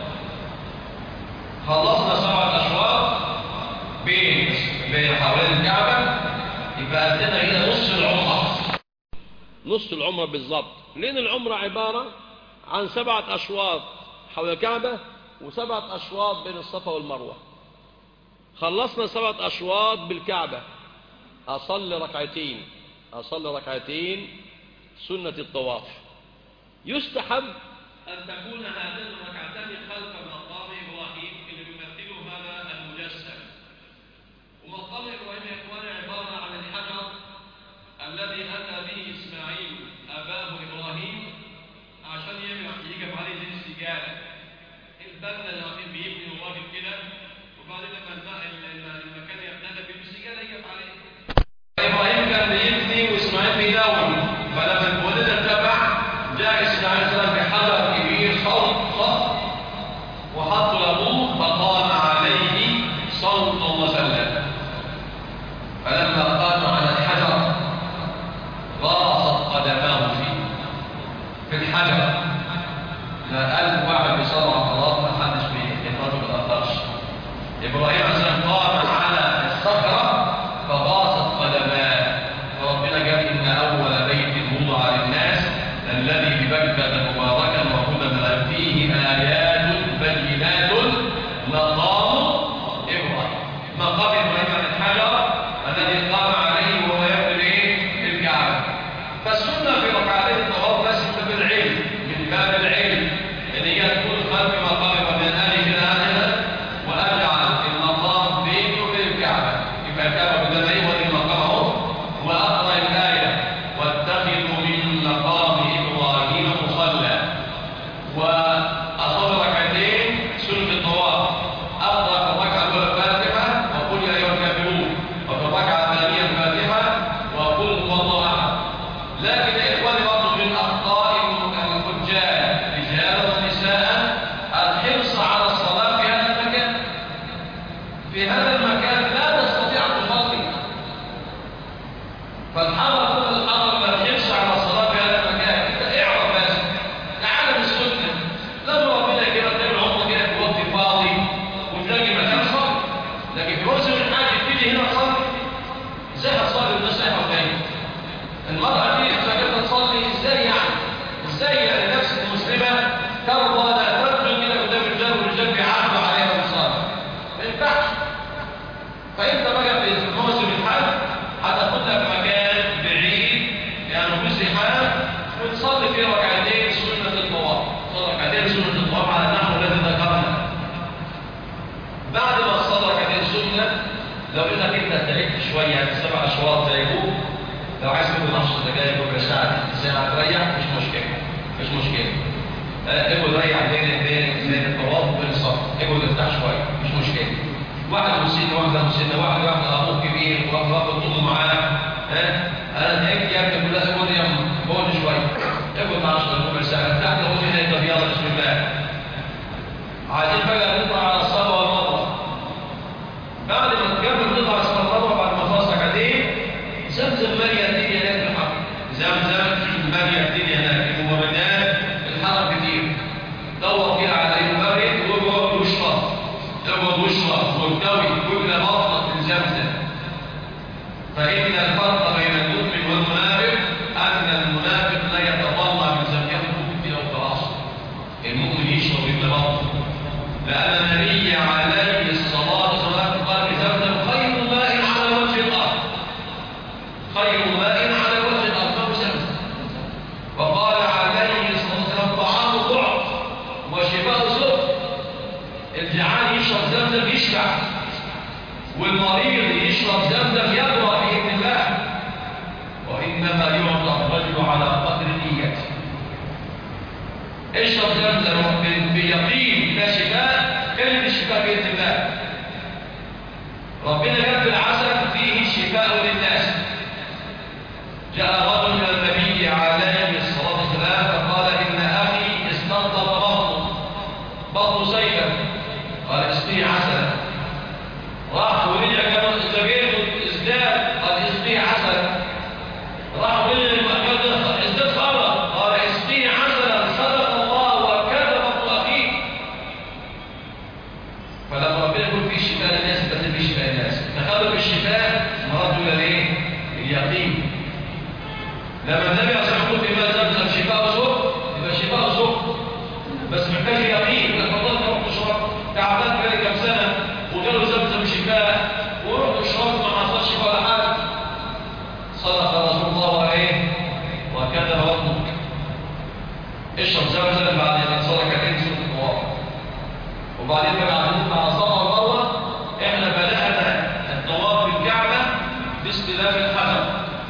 خلصنا 7 أشواط بين حوالين الكعبة، يبقى عندنا هنا نص العمرة. نص العمرة بالضبط، لأن العمرة عبارة عن 7 أشواط حول الكعبة و7 أشواط بين الصفا والمروة. خلصنا 7 أشواط بالكعبة، أصلي ركعتين سنة الطواف. يستحب أن تكون هاتين الركعتين خلف مقام إبراهيم اللي بيمثله هذا المجسم. ومقام إبراهيم يا إخواني عبارة عن الحجر الذي أتى به إسماعيل أباه إبراهيم عشان يجب عليه زي السجالة. البنا اللي عارفين بيبني الراجل كده، وبعدين لما المكان يبتدى بالسجالة يجب عليه. إبراهيم كان بيبني وإسماعيل بيداوم، فلما الولد ارتفع جاء إسماعيل صلى بحجر كبير صلب وحط لأبوه فقام عليه صلى الله عليه وسلم. فلما قام على الحجر غاصت قدماه في الحجر. لا قال واحد بيصلي على الصلاة ما حدش بيخرج بالأطرش. إبراهيم عليه السلام قام على الصخرة فغاصت قدماه. وربنا قال إن أول بيت وضع للناس الذي ببكة مباركا وهدى فيه آيات بينات مقام إبراهيم. مقام إبراهيم عن الحجر الذي قام عليه وهو يبني الكعبة. فالسنة في ركعتين الطواف ليست بالعلم، من باب العلم ان هي تكون خلف مقام إبراهيم إلى هنا وأجعل المقام بيني وبين الكعبة، يبقى الكعبة قدامي وادي مقامه، وأقرأ الآية واتخذوا من مقام إبراهيم مصلى، وأصلي ركعتين سنة الطواف. أقرأ في الركعة الأولى الفاتحة وقل يا أيها الكافرون، وفي الركعة الثانية الفاتحة وقل هو الله أحد. لكن يا إخواني برضه من أخطاء الحجاج رجالا ونساء الحرص على الصلاة في هذا المكان. في هذا المكان لا تستطيع أن تصلي، فالحرم كل الحرم الحرص على الصلاة في هذا المكان. أنت اعرف بس تعالى بالسنة. لما ربنا كده تعمل عمره كده في وقت فاضي وتلاقي مكان صلي، لكن في موسم الحج تيجي هنا تصلي ازاي؟ هتصلي الناس رايحة وجاية. المرأة دي إذا كانت تصلي ازاي يعني؟ ازاي يعني نفس المسلمة ترضى لا ترجو كده قدام الرجال والرجال بيعرضوا عليها بالصلاة؟ ما ينفعش. فأنت بقى في موسم الحج هتاخد لك مكان بعيد يعني مسيحان وتصلي فيه ركعتين سنة الطواف. تصلي ركعتين سنة الطواف على النحو الذي ذكرنا. بعد ما تصلي ركعتين سنة، لو انك انت تعبت شويه يعني 7 أشواط تعبوك، لو عايز تاخد 10 دقائق ربع ساعه ساعه تريح مش مشكله. اقعد ريح بين الطواف وبين الصف، اقعد ارتاح شويه مش مشكله. واحد مسن واحده مسنه، واحد ابوك كبير واخوك تطلبوا معاه، انا تعبت يا ابني كلها اقعد يا اقعد شويه، اقعد 10 ربع ساعه ارتاح. لو قلت طب يلا بسم الله عايزين بقى نطلع على الصفا والمروه. بعد ما تكمل تطلع الصفا والمروه بعد ما خلص ركعتين، زمزم ماليه الدنيا هناك في الحرم. زمزم ماليه الدنيا هناك، الممرضات في الحرم كتير. دور فيها على الممرض واقعد واشرب وارتوي كل بطنك من زمزم. فإن الفرق بين المؤمن والمنافق أن المنافق لا يتطلع من زمزم كده وخلاص. المؤمن يشرب ابن بطنه، لأن النبي عليه الصلاة والسلام قال بزمزم خير ماء على وجه الأرض، خير ماء على وجه الأرض هو زمزم. وقال عليه الصلاة والسلام طعام ضعف وشفاء سر. الجعان يشرب زمزم يشبع، والمريض يشرب زمزم يبرأ بإذن الله. وإنما يعطى الرجل على قدر نيته. اشرب زمزم بيقين لا شفاء، كلمة الشفاء بإذن الله. ربنا جاب العسل فيه شفاء للناس، إلا الايه؟ اليقين. لما النبي عليه الصلاة والسلام يقول إما زمزم شفاء وسوء يبقى شفاء وسوء، بس محتاج يقين. لما فضلت تروح تشرب تعبان بقالي كام سنة وجاله زمزم شفاء ورحت شربت ما حصلش شفاء ولا حاجة، صدق رسول الله عليه وكذب بطنك. اشرب زمزم بعد ما تصلي ركعتين سنة الطواف. وبعدين بعدين مع الصفا والمروة احنا بدأنا الطواف بالكعبة باستلام الحجر.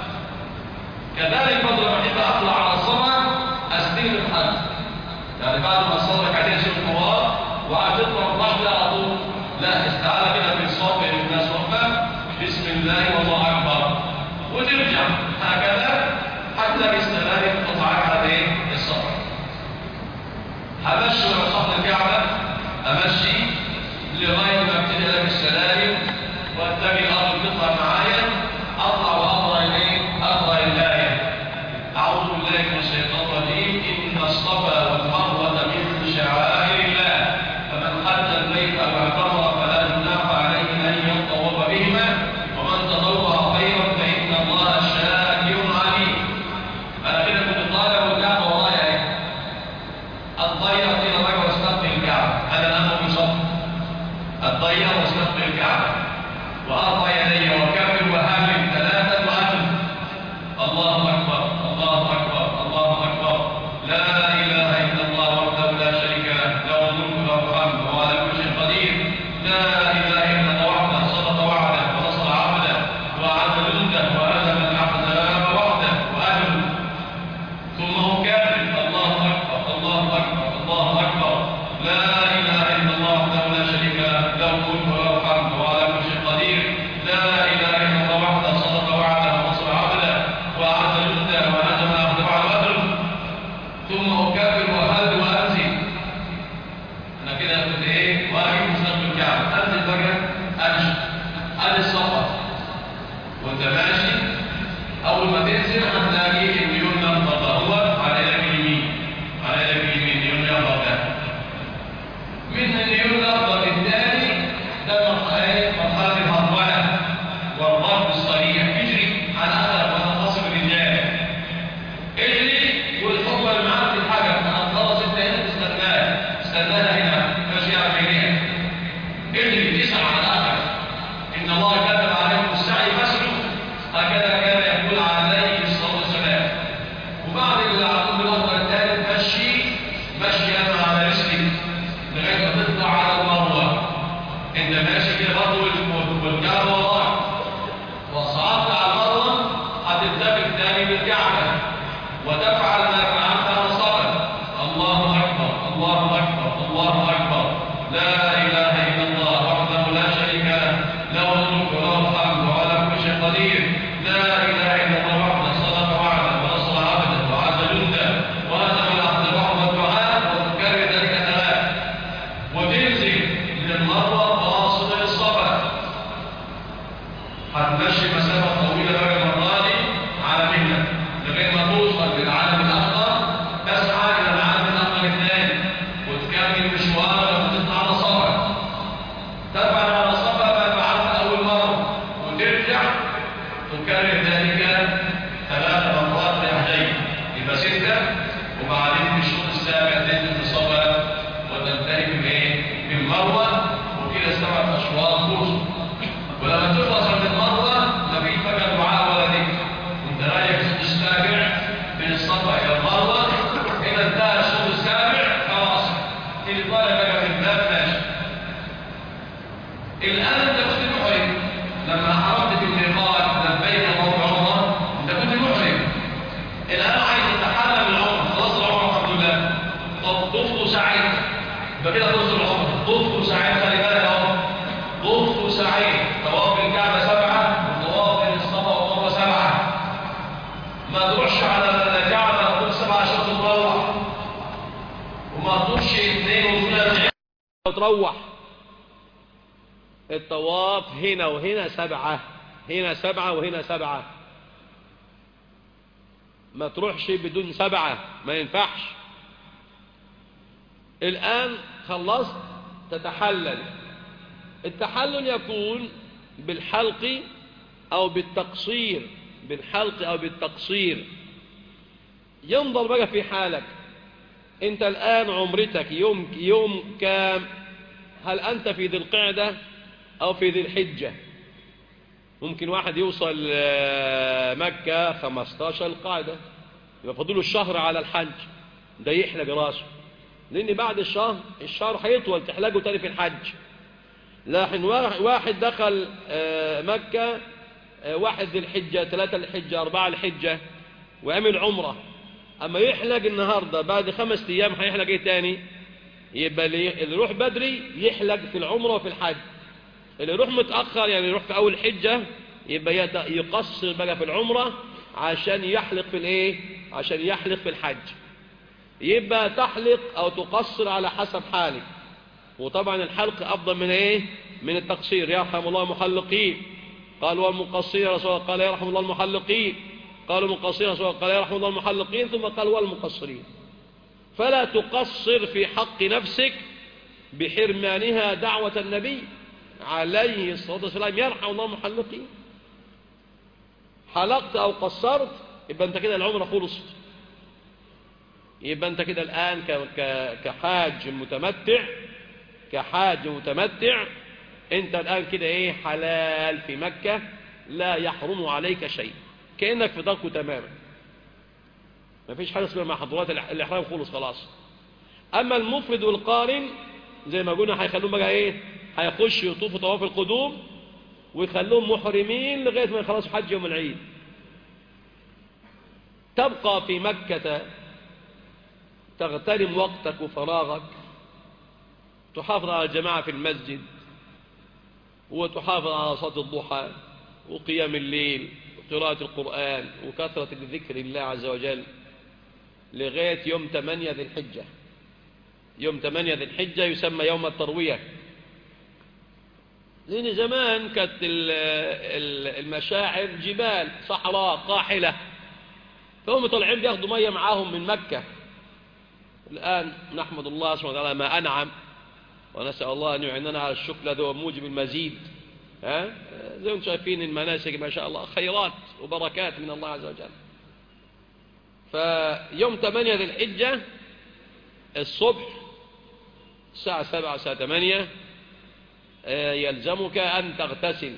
كذلك برضه لما احب اطلع على الصفا استلم الحجر، يعني بعد ما اصلي ركعتين سنة الطواف وهتطلع الرحل على طول، لا استعاذ كده بالصف بين الناس وقفه بسم الله والله اكبر وترجع هكذا حتى باستلام قطعك على ايه؟ الصفا. همشي ورا صحن الكعبة، امشي لغاية ما ابتدي لك السلالم واتجي الارض تطلع معايا، اطلع واقرا الايه؟ اقرا الايه اعوذ بالله من الشيطان الرجيم ان الصفا والمروة من شعائر الله فمن حج البيت او اعتمر فلا جناح عليه ان يطوف بهما ومن تطوع خيرا فان الله شاكر عليم. انا كده كنت طالع والكعبة ورايا ايه؟ الضيق الى الرجل واستقبل الكعبة، هذا الامر بصف الضيق واستقبل الكعبة وارفع يدي وكبر وهلل ثلاثة وهلل الله اكبر الله اكبر الله اكبر لا اله الا الله وحده لا شريك له له الملك وله الحمد وهو على كل شيء قدير لا اله الا الله وحده صدق وعده ونصر عبده وأعد جنده وهزم الاحزاب وحده واهله. ثم هو كامل الله اكبر الله اكبر الله اكبر لا اله الا الله وحده لا شريك له له الملك وله الحمد وهو على كل شيء قدير لا اله الا الله وحده صدق وعده ونصر عبده وأعد جنده وهزم الاحزاب وحده. ثم أكبر وأهل وأنزل. أنا كده كنت إيه؟ واقف مستقبل الكعبة، أنزل بقى أمشي أدي الصفا وأنت ماشي أول ما تنزل هتلاقي النيون نمطة هو على يدك اليمين على يدك اليمين النيون ينبض ده من النيون الأخضر الثاني ده مرحلة الهرولة والضرب الصريح اجري على أثر وتنتصب الرجال اجري والحكم اللي معاك في الحاجة خلاص انت هنا استناها هنا ماشي على بينيها اجري تسعى على الأثر إن الله كتب عليكم السعي فاسعوا هكذا كان يقول عليه الصلاة والسلام. وبعد العقوب الأخضر الثالث مشي أنا على رسلك لغاية ما تطلع على المروة. انت ماشي كده برضه والكعبة وراك وصعدت على المروة هتتدفق تاني بالكعبة وتفعل ما فعلت على الصفا. الله أكبر الله أكبر الله أكبر لا إله إلا الله وحده لا شريك له له الملك وله الحمد وهو على كل شيء قدير لا إله إلا الله وحده صدق وعده ونصر عبده وعز جنده وهزم الأحزاب وحده الدعاء وتكرر ذلك ثلاث وتنزل من المروة واصل للصفا. هتمشي مسافة طويلة بقى المرة دي على مهلك لغاية ما توصل للعالم الأخضر، تسعى إلى العالم الأخضر الثاني وتكمل مشوارك وتطلع على صفا. تفعل على صفا ما فعلت أول مرة وترجع تكرر ذلك 3 مرات لأحدين يبقى 6 وبعدين في الشوط السابع تنزل في صفا وتنتهي بإيه؟ بالمروة وكده 7 أشواط توصل. ولما تخلص عند المروة ما فيش بقى دعاء ولا ذكر وانت رايح الشوط السابع من الصفا إلى المروة. إذا انتهى الشوط السابع خلاص تيجي طالع بقى من الباب ماشي. الآن انت كنت محرم لما حرمت في الميقات لبيك اللهم عمره انت كنت محرم. الآن عايز تتحلل من العمر خلاص العمر الحمد لله. طب طفت وسعيت يبقى كده توصل العمر. طفت وسعيت خلي بالك اهو طفت وسعيت طواف الكعبة 7 وطواف بين الصفا والمروة 7. ما تروحش على الكعبة تقول 7 عشان تروح وما تروحش 2 و3 وتروح. الطواف هنا وهنا 7 هنا 7 وهنا 7 ما تروحش بدون 7 ما ينفعش. الآن خلصت تتحلل. التحلل يكون بالحلق أو بالتقصير، بالحلق أو بالتقصير. ينظر بقى في حالك، أنت الآن عمرتك يوم كام؟ هل أنت في ذي القعدة أو في ذي الحجة؟ ممكن واحد يوصل مكة 15 القعدة، يبقى فضله الشهر على الحج، ده يحلق راسه، لأن بعد الشهر هيطول تحلقه تاني في الحج. لكن واحد دخل مكة 1 ذي الحجة 3 الحجة 4 الحجة وعمل عمرة، أما يحلق النهاردة بعد 5 أيام هيحلق إيه تاني؟ يبقى اللي يروح بدري يحلق في العمرة وفي الحج، اللي يروح متأخر يعني يروح في أول حجة يبقى يقصر بقى في العمرة عشان يحلق في الإيه؟ عشان يحلق في الحج. يبقى تحلق أو تقصر على حسب حالك، وطبعا الحلق أفضل من إيه؟ من التقصير. يرحم الله المحلقين، قالوا والمقصرين يا رسول الله، قال يرحم الله المحلقين، قالوا مقصرين يا رسول الله، قال يرحم الله المحلقين، ثم قال والمقصرين. فلا تقصر في حق نفسك بحرمانها دعوة النبي عليه الصلاة والسلام، يرحم الله المحلقين. حلقت أو قصرت يبقى أنت كده العمرة خلصت، يبقى أنت كده الآن كحاج متمتع، أنت الآن كده إيه؟ حلال في مكة، لا يحرم عليك شيء، كأنك في ضرقه تماما، ما فيش حاجة اسمها محظورات الإحرام، خلص خلاص. أما المفرد والقارن زي ما قلنا هيخلوهم بقى إيه؟ هيخش يطوفوا طواف القدوم ويخلوهم محرمين لغاية ما يخلصوا حج يوم العيد. تبقى في مكة تغتنم وقتك وفراغك، تحافظ على الجماعة في المسجد، وتحافظ على صلاة الضحى وقيام الليل وقراءة القرآن وكثرة ذكر الله عز وجل لغاية يوم 8 ذي الحجة. يوم 8 ذي الحجة يسمى يوم التروية، لأن زمان كانت المشاعر جبال صحراء قاحلة، فهم طالعين بياخدوا مية معاهم من مكة. الآن نحمد الله سبحانه وتعالى ما أنعم، ونسأل الله أن يعيننا على الشكر ذو موجب المزيد. زي ما شايفين المناسك ما شاء الله خيرات وبركات من الله عز وجل. فيوم 8 ذي الحجة الصبح الساعة 7 الساعة 8 يلزمك أن تغتسل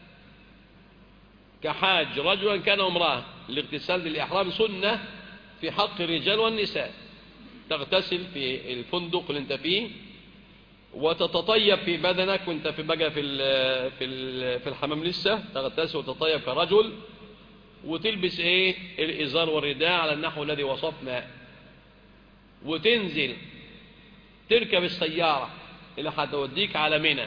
كحاج رجلا كان امرأة. الاغتسال للإحرام سنة في حق الرجال والنساء. تغتسل في الفندق اللي انت فيه، وتتطيب في بدنك وانت في بقى في الحمام لسه، تغتسل وتتطيب كرجل، وتلبس ايه؟ الإزار والرداء على النحو الذي وصفنا، وتنزل تركب السيارة اللي هتوديك على منى.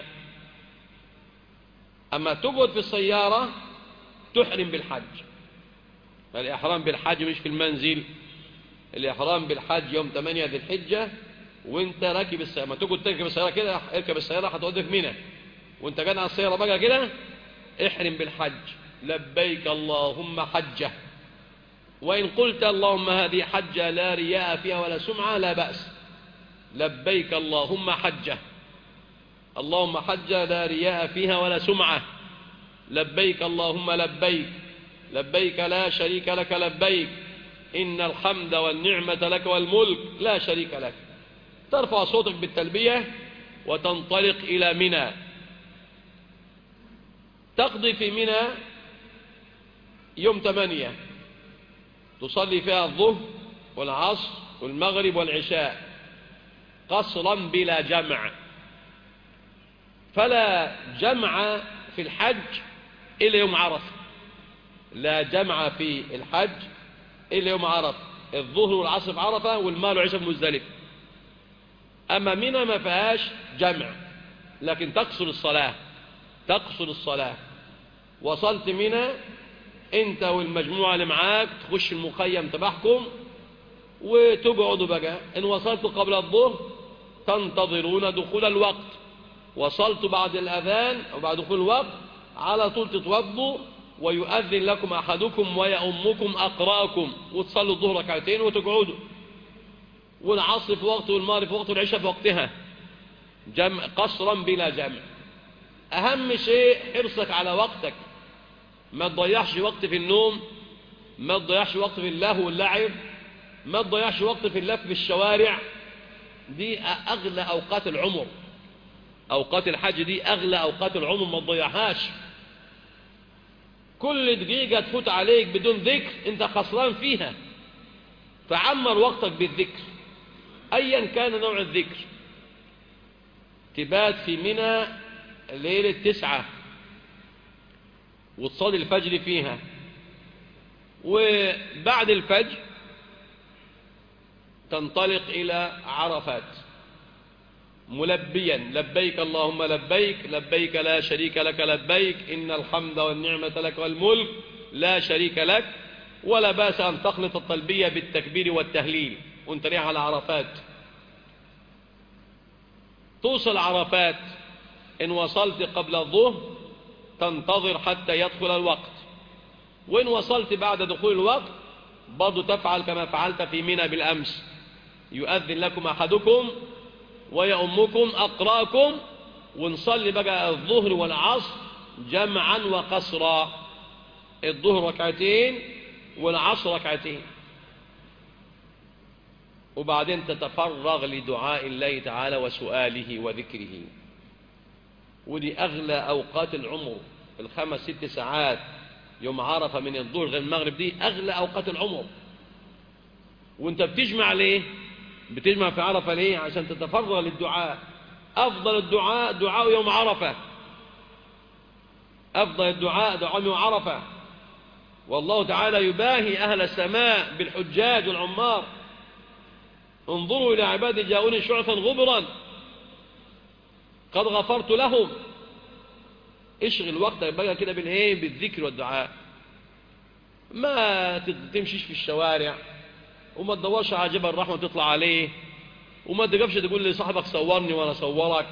أما تقعد في السيارة تحرم بالحج. الإحرام بالحج مش في المنزل، الإحرام بالحج يوم 8 ذي الحجة وانت راكب السيارة. ما تقعد تركب السيارة كده، اركب السيارة هتوديك منى، وانت قاعد على السيارة بقى كده احرم بالحج، لبيك اللهم حجة. وإن قلت اللهم هذه حجة لا رياء فيها ولا سمعة لا بأس، لبيك اللهم حجة، اللهم حجة لا رياء فيها ولا سمعة، لبيك اللهم لبيك، لبيك لا شريك لك لبيك، إن الحمد والنعمة لك والملك لا شريك لك. ترفع صوتك بالتلبية وتنطلق إلى منى. تقضي في منى يوم 8، تصلي فيها الظهر والعصر والمغرب والعشاء قصرا بلا جمع. فلا جمع في الحج إلا يوم عرفة، لا جمع في الحج إلا يوم عرفة، الظهر والعصر في عرفة والمغرب والعشاء في مزدلفة. أما منى ما فيهاش جمع، لكن تقصر الصلاة. وصلت منى انت والمجموعة اللي معاك تخش المخيم تبعكم وتقعدوا بقى. ان وصلتوا قبل الظهر تنتظرون دخول الوقت، وصلتوا بعد الأذان أو بعد دخول الوقت على طول تتوضوا، ويؤذن لكم أحدكم ويأمكم أقرأكم، وتصلوا الظهر ركعتين وتقعدوا، والعصر في وقته والمغرب في وقته والعشاء في وقتها، قصرا بلا جمع. أهم شيء حرصك على وقتك، ما تضيعش وقت في النوم، ما تضيعش وقت في اللهو واللعب، ما تضيعش وقت في اللف في الشوارع. دي أغلى أوقات العمر. أوقات الحج دي أغلى أوقات العمر، ما تضيعهاش. كل دقيقة تفوت عليك بدون ذكر أنت خسران فيها. فعمر وقتك بالذكر أيا كان نوع الذكر. تبات في منى ليلة 9 وتصلي الفجر فيها، وبعد الفجر تنطلق إلى عرفات ملبيا لبيك اللهم لبيك، لبيك لا شريك لك لبيك، إن الحمد والنعمة لك والملك لا شريك لك. ولا بأس أن تخلط التلبية بالتكبير والتهليل وانت رايح على عرفات. توصل عرفات، إن وصلت قبل الظهر تنتظر حتى يدخل الوقت، وإن وصلت بعد دخول الوقت برضو تفعل كما فعلت في منى بالأمس. يؤذن لكم أحدكم ويؤمكم أقراكم، ونصلي بقى الظهر والعصر جمعا وقصرا. الظهر ركعتين والعصر ركعتين، وبعدين تتفرغ لدعاء الله تعالى وسؤاله وذكره. ودي أغلى أوقات العمر. 5-6 ساعات يوم عرفة من الظهر غير المغرب دي أغلى أوقات العمر. وانت بتجمع ليه؟ بتجمع في عرفة ليه؟ عشان تتفرغ للدعاء. أفضل الدعاء دعاء يوم عرفة. أفضل الدعاء دعاء يوم عرفة. والله تعالى يباهي أهل السماء بالحجاج والعمار. انظروا إلى عبادي جاءوني شعثا غبرا قد غفرت لهم. اشغل وقتك بقى كده بالايه؟ بالذكر والدعاء. ما تمشيش في الشوارع، وما تدورش على جبل الرحمة وتطلع عليه، وما تقفش تقول لصاحبك صورني وانا صورك.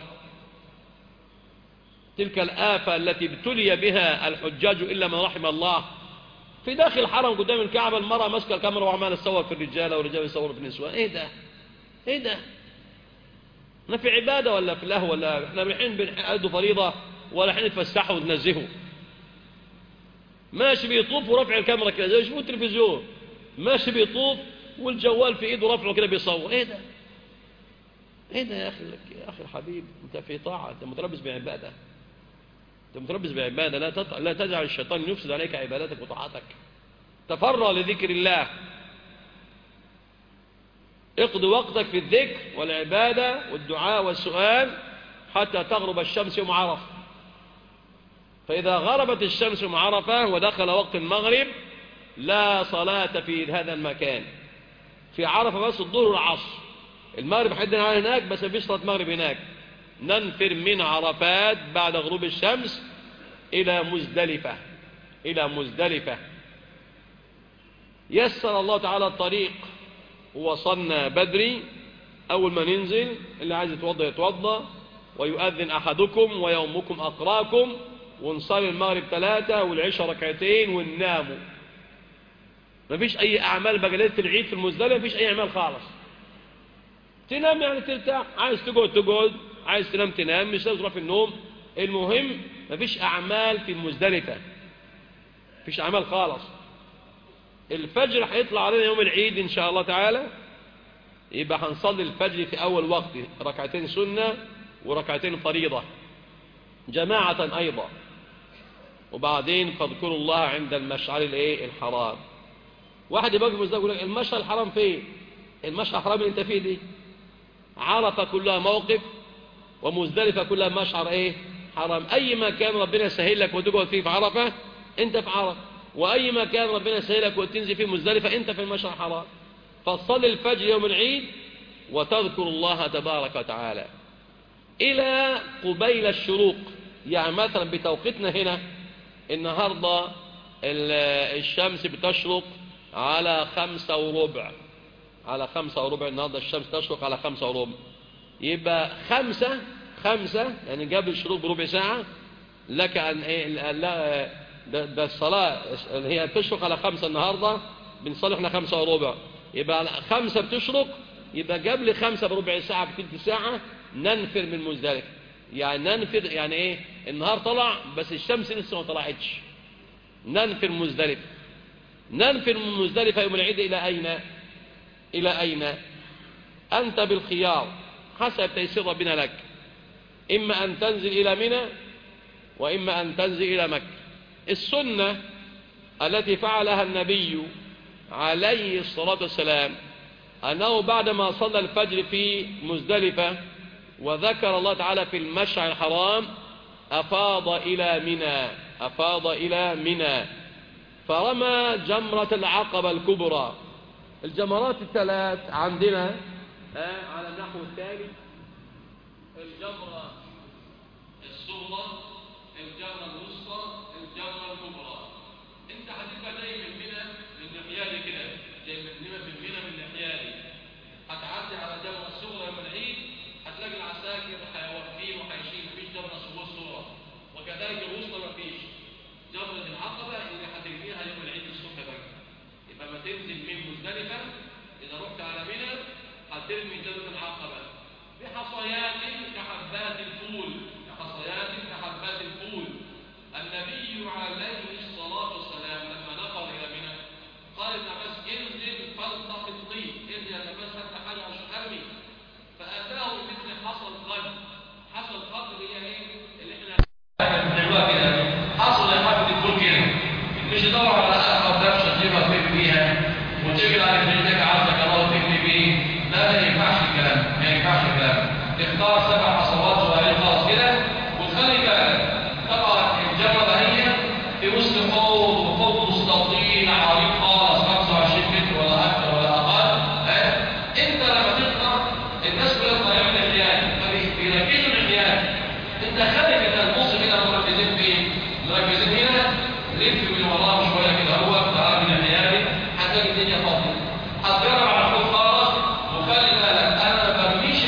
تلك الآفة التي ابتلي بها الحجاج إلا من رحم الله. في داخل الحرم قدام الكعبة المرأة ماسكة الكاميرا وعمالة تصور في الرجالة والرجال يصوروا في النسوان. ايه ده؟ ايه ده؟ احنا في عبادة ولا في لهو؟ ولا احنا الحين بنأدوا فريضة ولا حين نتفسحوا ونتنزهوا؟ ماشي بيطوف ورفع الكاميرا كده زي شوفوا التلفزيون، ماشي بيطوف والجوال في ايده رفعه كده بيصور. ايه ده؟ ايه ده يا اخي؟ يا اخي الحبيب، انت في طاعة، انت متربص بعبادة، انت متربص بعبادة. لا تجعل الشيطان يفسد عليك عبادتك وطاعتك. تفرغ لذكر الله. اقضي وقتك في الذكر والعبادة والدعاء والسؤال حتى تغرب الشمس يوم عرفة. فإذا غربت الشمس يوم عرفة ودخل وقت المغرب لا صلاة في هذا المكان. في عرفة بس الظهر والعصر. المغرب حدنا على هناك بس مفيش صلاة مغرب هناك. ننفر من عرفات بعد غروب الشمس إلى مزدلفة. إلى مزدلفة. يسر الله تعالى الطريق ووصلنا بدري. أول ما ننزل اللي عايز يتوضى يتوضى، ويؤذن أحدكم ويومكم أقراكم، ونصلي المغرب 3 والعشاء ركعتين ونناموا. مفيش أي أعمال بقى ليلة العيد في المزدلفة، مفيش أي أعمال خالص. تنام يعني ترتاح، عايز تقعد تقعد، عايز تنام تنام، مش لازم تروح في النوم. المهم مفيش أعمال في المزدلفة، مفيش أعمال خالص. الفجر هيطلع علينا يوم العيد إن شاء الله تعالى، يبقى هنصلي الفجر في أول وقت 2 سنة وركعتين فريضة جماعة أيضا. وبعدين فاذكروا الله عند المشعر الحرام. واحد يبقى مزدلفة يقول لك المشعر الحرام فين؟ المشعر الحرام اللي انت فيه دي عرفة كلها موقف، ومزدلفة كلها مشعر حرام. أي مكان ربنا يسهل لك وتقعد فيه في عرفة انت في عرفة، وأي مكان ربنا يسهل لك وتنزل فيه مزدلفة انت في المشعر الحرام. فصل الفجر يوم العيد وتذكر الله تبارك وتعالى إلى قبيل الشروق. يعني مثلا بتوقيتنا هنا النهاردة الشمس بتشرق على 5:15. على 5:15 النهاردة الشمس تشرق على 5:15. يبقى 5 يعني قبل الشروق بربع ساعة لك أن لا ده الصلاة هي تشرق على 5 النهاردة، بنصلي احنا 5:15. يبقى 5 بتشرق، يبقى قبل 5 بربع ساعة بثلث ساعة ننفر من مزدلفة. يعني ننفر يعني النهار طلع بس الشمس لسه ما طلعتش. ننفر مزدلفة. ننفر من مزدلفة يوم العيد إلى أين؟ إلى أين؟ أنت بالخيار حسب تيسير ربنا لك، إما أن تنزل إلى منى وإما أن تنزل إلى مكة. السنة التي فعلها النبي عليه الصلاة والسلام أنه بعدما صلى الفجر في مزدلفة وذكر الله تعالى في المشعر الحرام أفاض إلى منى، أفاض إلى منى، فرمى جمرة العقبة الكبرى. الجمرات الثلاث عندنا على النحو التالي: الجمرة الصغرى، الجمرة الوسطى، الجمرة الكبرى. انت هتبقى جاي من منى من نحيالي كده، جاي من منى من نحيالي، هتعدي على الجمرة الصغرى يوم العيد، هتلاقي العساكر هيوقفين وهيشيل، مفيش جمرة صغرى، وكذلك الوسطى مفيش. جمرة العقبة اللي هترميها يوم العيد الصبح بقى، يبقى ما تنزل من مزدلفة إذا رحت على منى هترمي جمرة العقبة بحصيات كحبات الفول، كحصيات كحبات الفول. النبي عليه الصلاة والسلام لما نقل إلى منى قال لعباس انزل فالتقط الطين، انزل يا عباس حتى حاجة مش ارمي، فأتاه مثل حصل قلب. حصل قلب هي ايه؟ اللي احنا بنعملوها كده، حصل يا حبة الفول كده، مش تدور على أقرب دبشة تجيبها ترمي بيها وتجري على رجلك عرضك الله ترمي بيه. لا، ما ينفعش الكلام، ما ينفعش الكلام. تختار 7 حصوات صغيرين خلاص كده، وتخلي بالك طبعا الجمرة هي في وسط حوض، وحوض مستطيل عريض خالص 25 متر ولا اكثر ولا اقل. انت لما تطلع الناس كلها طالعين من الحياد، فبيركزوا من الحياد، انت خلي كده تبص كده مركزين فين؟ مركزين هنا، لف من وراه شويه كده، هو طالع من الحياد هتلاقي الدنيا فاضيه. هتجرب على الحوض خالص، وخلي بالك انا ما برميش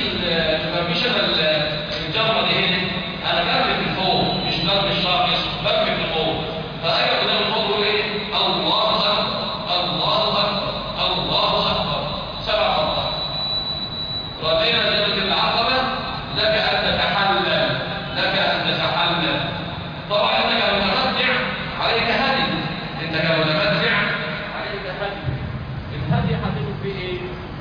الجمره دي هنا، انا برمي في الحوض، مش برمي الشاخص، برمي في الحوض. فاجي قدام الحوض واقول ايه؟ الله اكبر، الله اكبر، الله اكبر، 7 مرات. رمينا جمره العقبه، لك ان تتحلل، لك ان تتحلل. طبعا انت كمتمتع عليك هدي، انت كمتمتع عليك هدي. الهدي هتعمل فيه ايه؟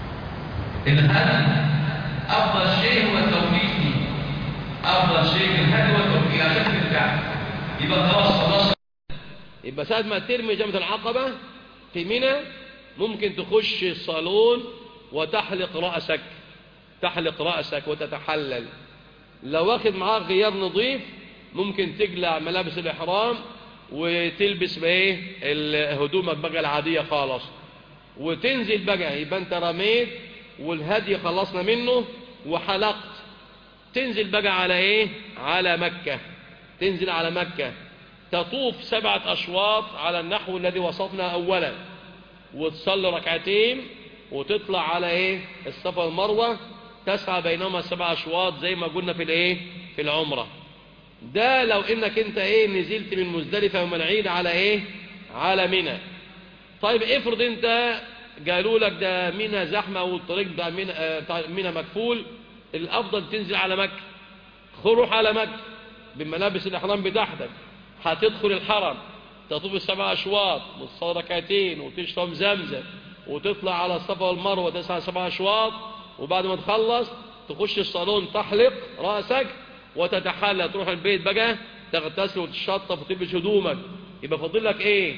الهدي أفضل شيء هو التوفيق فيه، أفضل شيء في الهدي هو التوفيق عشان ترجع. يبقى خلاص يبقى ساعة ما ترمي جمرة العقبة في منى ممكن تخش الصالون وتحلق رأسك، تحلق رأسك وتتحلل. لو واخد معاك غيار نظيف ممكن تقلع ملابس الإحرام وتلبس بايه هدومك بقى العادية خالص وتنزل بقى. يبقى انت رميت والهدي خلصنا منه وحلقت، تنزل بقى على ايه؟ على مكة. تنزل على مكة تطوف 7 أشواط على النحو الذي وصفنا أولا، وتصلي ركعتين وتطلع على ايه؟ الصفا والمروة، تسعى بينهما 7 أشواط زي ما قلنا في الايه؟ في العمرة. ده لو انك انت نزلت من مزدلفة يوم العيد على ايه؟ على منى. طيب افرض انت قالوا لك ده منى زحمة والطريق ده منى مكفول، الافضل تنزل على مكة. روح على مكة بملابس الاحرام بتاعتك، هتدخل الحرم، تطوف 7 أشواط وتصلي ركعتين وتشرب زمزم وتطلع على الصفا والمروة تسعى 7 أشواط، وبعد ما تخلص تخش الصالون تحلق رأسك وتتحلى، تروح البيت بقى تغتسل وتشطف وتلبس هدومك. يبقى فاضل لك ايه؟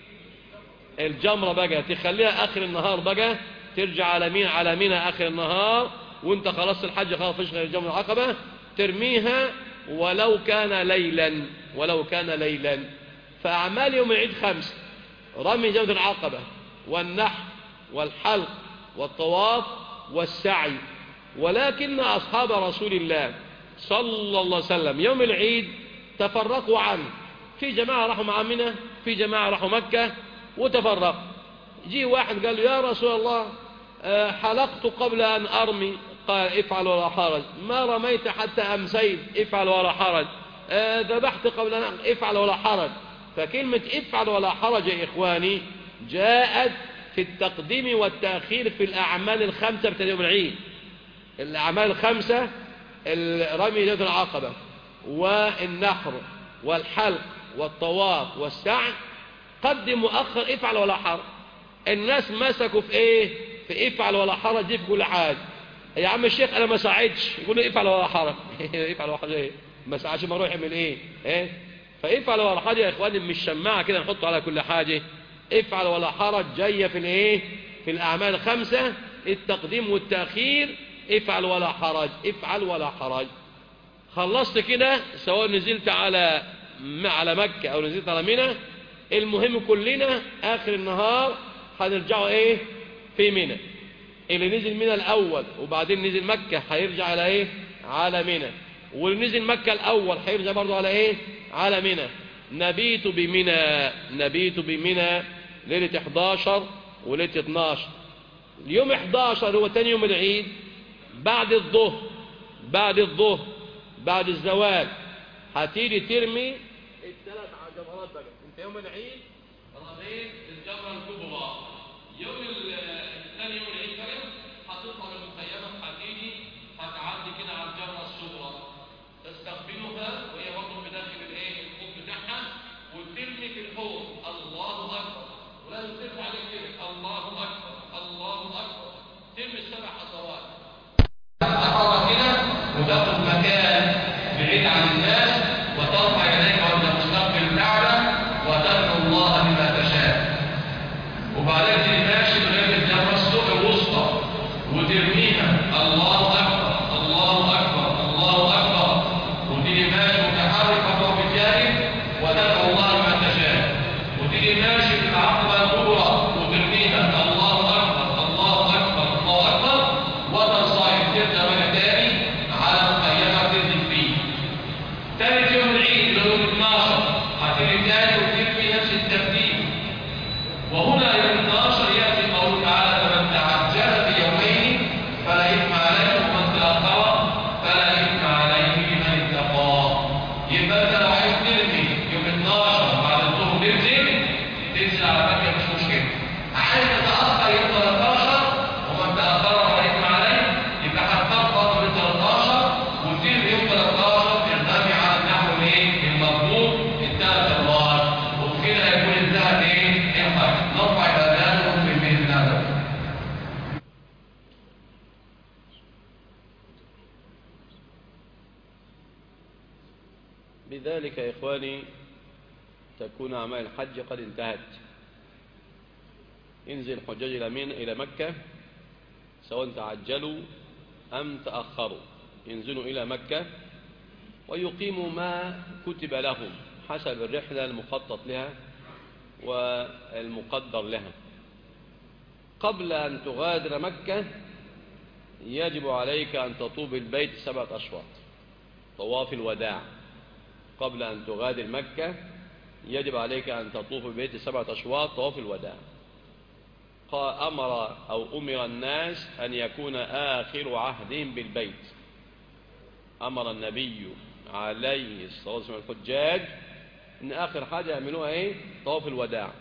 الجمرة بقى تخليها اخر النهار بقى، ترجع على منى اخر النهار وانت خلاص الحج خلاص تشغل الجمرة العقبة، ترميها ولو كان ليلا، ولو كان ليلا. فاعمال يوم العيد 5: رمي جمرة العقبة والنحر والحلق والطواف والسعي. ولكن اصحاب رسول الله صلى الله عليه وسلم يوم العيد تفرقوا عنه، في جماعة راحوا مع منى، في جماعة راحوا مكة وتفرق. جي واحد قال له يا رسول الله حلقت قبل أن أرمي، قال افعل ولا حرج. ما رميت حتى أمسيت، افعل ولا حرج. ذبحت قبل أن افعل ولا حرج. فكلمة افعل ولا حرج يا إخواني جاءت في التقديم والتأخير في الأعمال ال5 بتاعت يوم العيد. الأعمال ال5: رمي جمرة العقبة والنحر والحلق والطواف والسعي، قدم وأخر، افعل ولا حرج. الناس مسكوا في ايه؟ في افعل ولا حرج دي في كل حاجة. يا عم الشيخ انا ما ساعدش، يقول له افعل ولا حرج. افعل ولا حرج ايه؟ ما ساعدش، ما اروح يعمل ايه؟ فافعل ولا حرج يا اخواني مش شماعة كده نحطه على كل حاجة. افعل ولا حرج جاية في الايه؟ في الاعمال الخمسة، التقديم والتأخير. افعل ولا حرج، افعل ولا حرج. خلصت كده، سواء نزلت على مكة او نزلت على منى، المهم كلنا اخر النهار هنرجعوا ايه؟ في منى. اللي نزل منى الاول وبعدين نزل مكة هيرجع على ايه؟ على منى. واللي نزل مكة الاول هيرجع برضه على ايه؟ على منى. نبيت بمنى ليلة 11 وليلة 12. اليوم 11 هو تاني يوم العيد، بعد الظهر بعد الزوال هتيجي ترمي الثلاث جمرات بقى. انت يوم العيد رميت الجمرة الكبرى، يوم الثاني يوم العيد بقى هتطلع من المخيمة، هتيجي هتعدي كده على الجمرة الصغرى، تستقبلها وهي برضه بداخل الايه؟ الحوض بتاعها، وترمي في الحوض الله اكبر، ولازم ترفع عليك كده الله اكبر الله اكبر، ترمي السبع حصوات تقرب كده وتاخد مكان بعيد عن الناس، وترفع يديك وانت مستقبل الكعبه وتدعو الله بما تشاء. وبعدين تيجي ماشي لغايه الجمره الوسطى وترميها الله اكبر الله اكبر الله اكبر، وتيجي ماشي متحرك خطوه بجانب وتدعو الله بما تشاء، وتيجي ماشي في العقبه الكبرى وترميها الله اكبر الله اكبر الله اكبر، وتنصرف تبدا من تاني على مخيمه تنزل فيه. ثالث يوم العيد اللي هو 12 هتيجي تاني وترمي نفس الترتيب. وهنا يوم 12 ياتي قوله تعالى فمن تعجل في يومين فلا اثم عليه ومن تاخر فلا اثم عليه لمن اتقى. يبقى انت لو عايز ترمي يوم 12 بعد الظهر تنزل على مكه مش مشكله. عايز تتاخر يوم 13 ومن تاخر فلا اثم عليه، يبقى هتفرط من 13 وترمي يوم 13 ترتمي على النحو الايه؟ المضبوط الثلاث مرات، وبكده يكون انتهت ايه؟ الحج. نرفع الاذان ونكمل باذن الله. بذلك يا إخواني تكون أعمال الحج قد انتهت. ينزل الحجاج إلى مكة سواء تعجلوا أم تأخروا، ينزلوا إلى مكة ويقيموا ما كتب لهم حسب الرحلة المخطط لها والمقدر لها. قبل أن تغادر مكة يجب عليك أن تطوف البيت 7 أشواط طواف الوداع. قبل أن تغادر مكة يجب عليك أن تطوف البيت 7 أشواط طواف الوداع. أمر الناس أن يكون آخر عهدهم بالبيت. أمر النبي عليه الصلاة والسلام الحجاج إن آخر حاجة يعملوها إيه؟ طواف الوداع.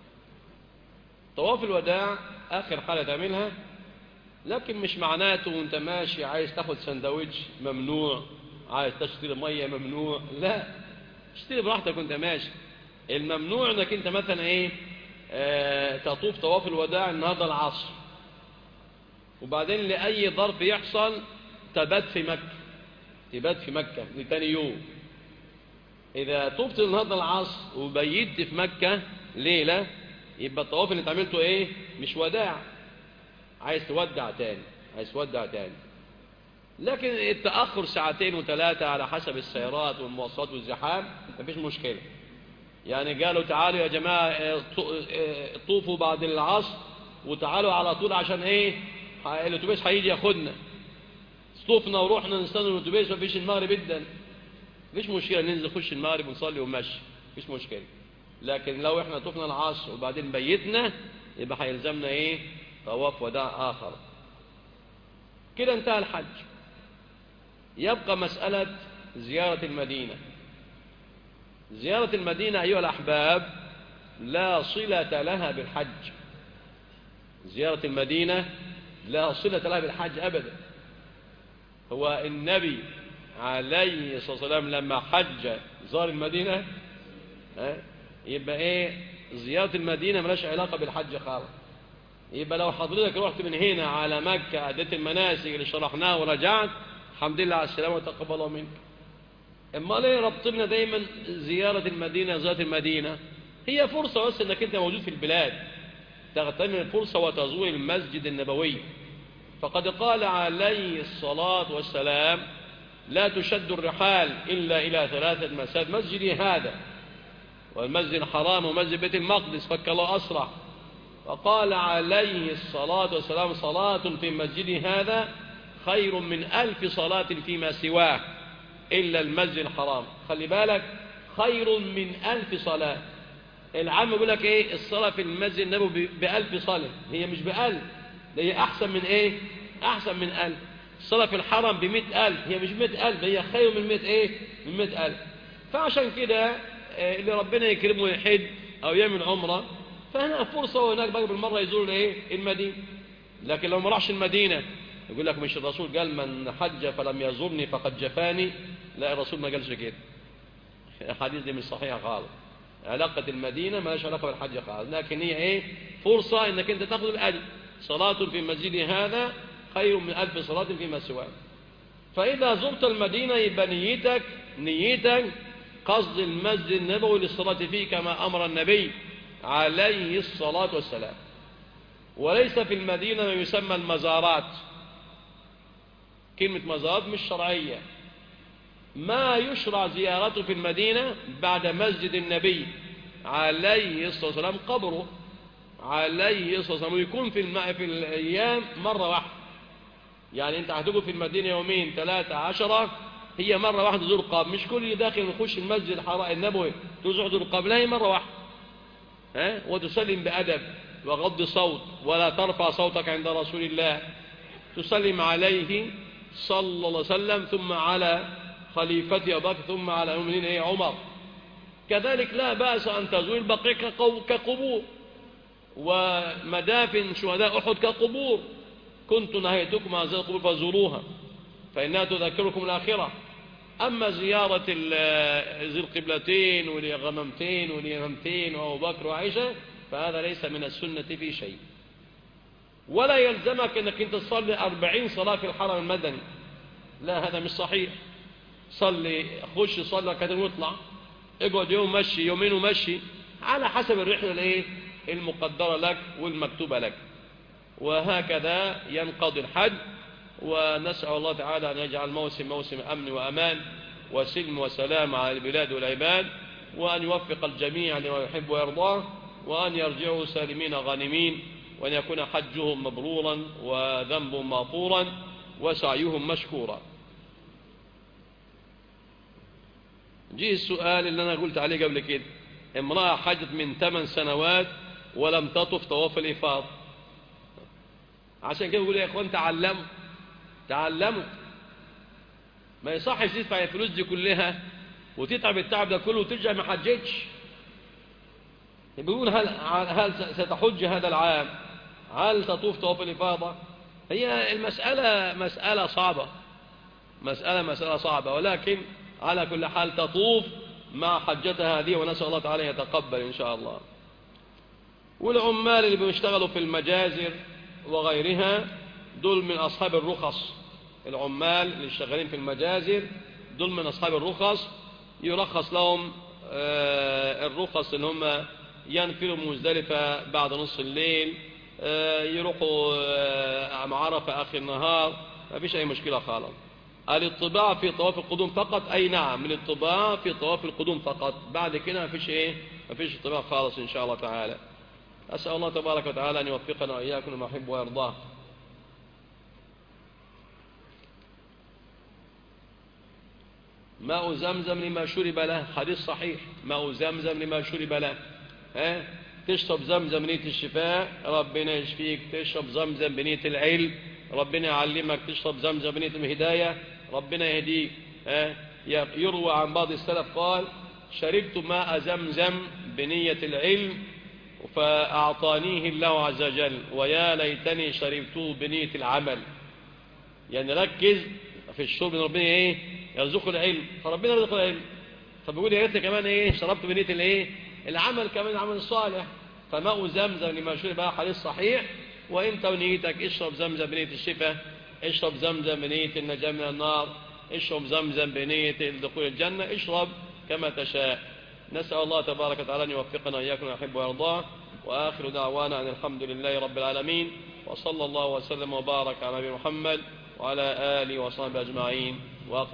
طواف الوداع آخر حاجة تعملها، لكن مش معناته وانت ماشي عايز تاخد سندويتش ممنوع، عايز تشتري مية ممنوع، لا، اشتري براحتك وانت ماشي. الممنوع انك انت مثلا ايه؟ تطوف طواف الوداع النهارده العصر، وبعدين لأي ظرف يحصل تبات في مكة لتاني يوم. إذا طفت النهارده العصر وبيت في مكة ليلة، يبقى الطواف اللي تعملته ايه؟ مش وداع، عايز تودع تاني. لكن التأخر 2 و3 على حسب السيارات والمواصلات والزحام مفيش مشكلة. يعني قالوا تعالوا يا جماعة طوفوا بعد العصر وتعالوا على طول عشان ايه؟ الاتوبيس هيجي ياخدنا. طوفنا ورحنا نستنى الاتوبيس مفيش المغرب جدا، مفيش مشكلة، ننزل نخش المغرب ونصلي ونمشي، مفيش مشكلة. لكن لو احنا طوفنا العصر وبعدين بيتنا يبقى هيلزمنا ايه؟ طواف وداع آخر. كده انتهى الحج. يبقى مسألة زيارة المدينة. زيارة المدينة أيها الأحباب لا صلة لها بالحج. زيارة المدينة لا صلة لها بالحج أبدا. هو النبي عليه الصلاة والسلام لما حج زار المدينة، يبقى ايه؟ زيارة المدينة ملاش علاقة بالحج خالص. يبقى لو حضرتك رحت من هنا على مكة أديت المناسك اللي شرحناها ورجعت، الحمد لله على السلامة وتقبل الله منك. اما ليه ربطنا دايما زيارة المدينة زيارة المدينة؟ هي فرصة بس انك انت موجود في البلاد تغتنم الفرصة وتزور المسجد النبوي. فقد قال عليه الصلاة والسلام: لا تشد الرحال إلا إلى 3 مساجد، مسجدي هذا والمسجد الحرام ومسجد بيت المقدس، فك الله أسرع. وقال عليه الصلاة والسلام: صلاة في مسجدي هذا خير من 1000 صلاة فيما سواه إلا المسجد الحرام. خلي بالك، خير من 1000 صلاة. العام يقول لك إيه؟ الصلاة في المسجد النبوي ب1000 صلاة، هي مش ب1000، هي أحسن من إيه؟ أحسن من 1000. الصلاة في الحرم ب100,000، هي مش 100,000، هي خير من 100 إيه؟ من 100,000. فعشان كده اللي ربنا يكرمه يحج أو يعمل عمرة، فهنا فرصة، وهناك بقى بالمرة يزور إيه؟ المدينة. لكن لو ما راحش المدينة يقول لك مش الرسول قال: من حج فلم يزورني فقد جفاني؟ لا، الرسول ما قالش كده. الحديث دي مش صحيح خالص. علاقة المدينة ما لهاش علاقة بالحج خالص، لكن هي إيه؟ فرصة إنك أنت تأخذ الأجر. صلاة في مسجد هذا خير من 1000 صلاة فيما سواه. فإذا زرت المدينة يبقى نيتك قصد المسجد النبوي للصلاة فيه كما أمر النبي عليه الصلاة والسلام. وليس في المدينة ما يسمى المزارات. كلمة مزارات مش شرعية. ما يشرع زيارته في المدينة بعد مسجد النبي عليه الصلاة والسلام قبره عليه الصلاة والسلام، ويكون في الأيام مرة واحدة. يعني أنت هتقعد في المدينة 2 3 10، هي مرة واحدة تزور القبر، مش كل داخل يخش المسجد النبوي تزور القبر، لا، هي مرة واحدة. وتسلم بأدب وغض صوت، ولا ترفع صوتك عند رسول الله، تسلم عليه صلى الله عليه وسلم، ثم على خليفته أبو بكر، ثم على المؤمنين عمر. كذلك لا بأس أن تزور البقيع كقبور، ومدافن شهداء أحد كقبور. كنت نهيتكم عن زيارة القبور فزوروها فإنها تذكركم الآخرة. أما زيارة ذي القبلتين والغممتين واليمامتين وأبو بكر وعائشة فهذا ليس من السنة في شيء. ولا يلزمك أنك أنت تصلي 40 صلاة في الحرم المدني، لا، هذا مش صحيح. خش صلي ركعتين واطلع، اقعد يوم مشي، يومين ومشي، على حسب الرحلة المقدرة لك والمكتوبة لك. وهكذا ينقضي الحج. ونسأل الله تعالى أن يجعل موسم أمن وأمان وسلم وسلام على البلاد والعباد، وأن يوفق الجميع لما يحب ويرضاه، وأن يرجعوا سالمين غانمين، وأن يكون حجهم مبرورا وذنبهم مغفورا وسعيهم مشكورا. جه السؤال اللي أنا قلت عليه قبل كده: امرأة حجت من 8 سنوات ولم تطف طواف الإفاضة. عشان كده بيقول يا إخوان تعلموا. ما يصحش تدفع الفلوس دي كلها وتتعب التعب ده كله وترجع ما حجتش. بيقول هل ستحج هذا العام؟ هل تطوف طواف الإفاضة؟ هي المسألة مسألة صعبة، ولكن على كل حال تطوف مع حجتها هذه، ونسأل الله تعالى يتقبل إن شاء الله. والعمال اللي بيشتغلوا في المجازر وغيرها دول من أصحاب الرخص. العمال اللي شغالين في المجازر دول من أصحاب الرخص، يرخص لهم الرخص اللي هم ينفروا مزدلفة بعد نصف الليل، يروحوا عرفة آخر النهار، ما فيش أي مشكلة خالص. الاطباع في طواف القدوم فقط، أي نعم، الاطباع في طواف القدوم فقط، بعد كده ما فيش اطباع خالص إن شاء الله تعالى. أسأل الله تبارك وتعالى أن يوفقنا وإياكم لما يحب ويرضاه. ماء زمزم لما شرب له، حديث صحيح، ماء زمزم لما شرب له. تشرب زمزم بنية الشفاء ربنا يشفيك، تشرب زمزم بنية العلم ربنا يعلمك، تشرب زمزم بنية الهداية ربنا يهديك. يروى عن بعض السلف قال: شربت ماء زمزم بنية العلم فأعطانيه الله عز وجل، ويا ليتني شربته بنية العمل. يعني ركز في الشرب، ربنا يرزق العلم، فربنا يرزق العلم. فبيقول يا ريتني كمان شربت بنية العمل كمان عمل صالح. فماء زمزم لما شرب حديث صحيح. وانت ونيتك اشرب زمزم بنية الشفاء، اشرب زمزم بنية النجاة من النار، اشرب زمزم بنية دخول الجنة، اشرب كما تشاء. نسأل الله تبارك وتعالى أن يوفقنا إياكم ويحب ويرضاه. وآخر دعوانا أن الحمد لله رب العالمين، وصلى الله وسلم وبارك على نبينا محمد وعلى آله وصحبه أجمعين.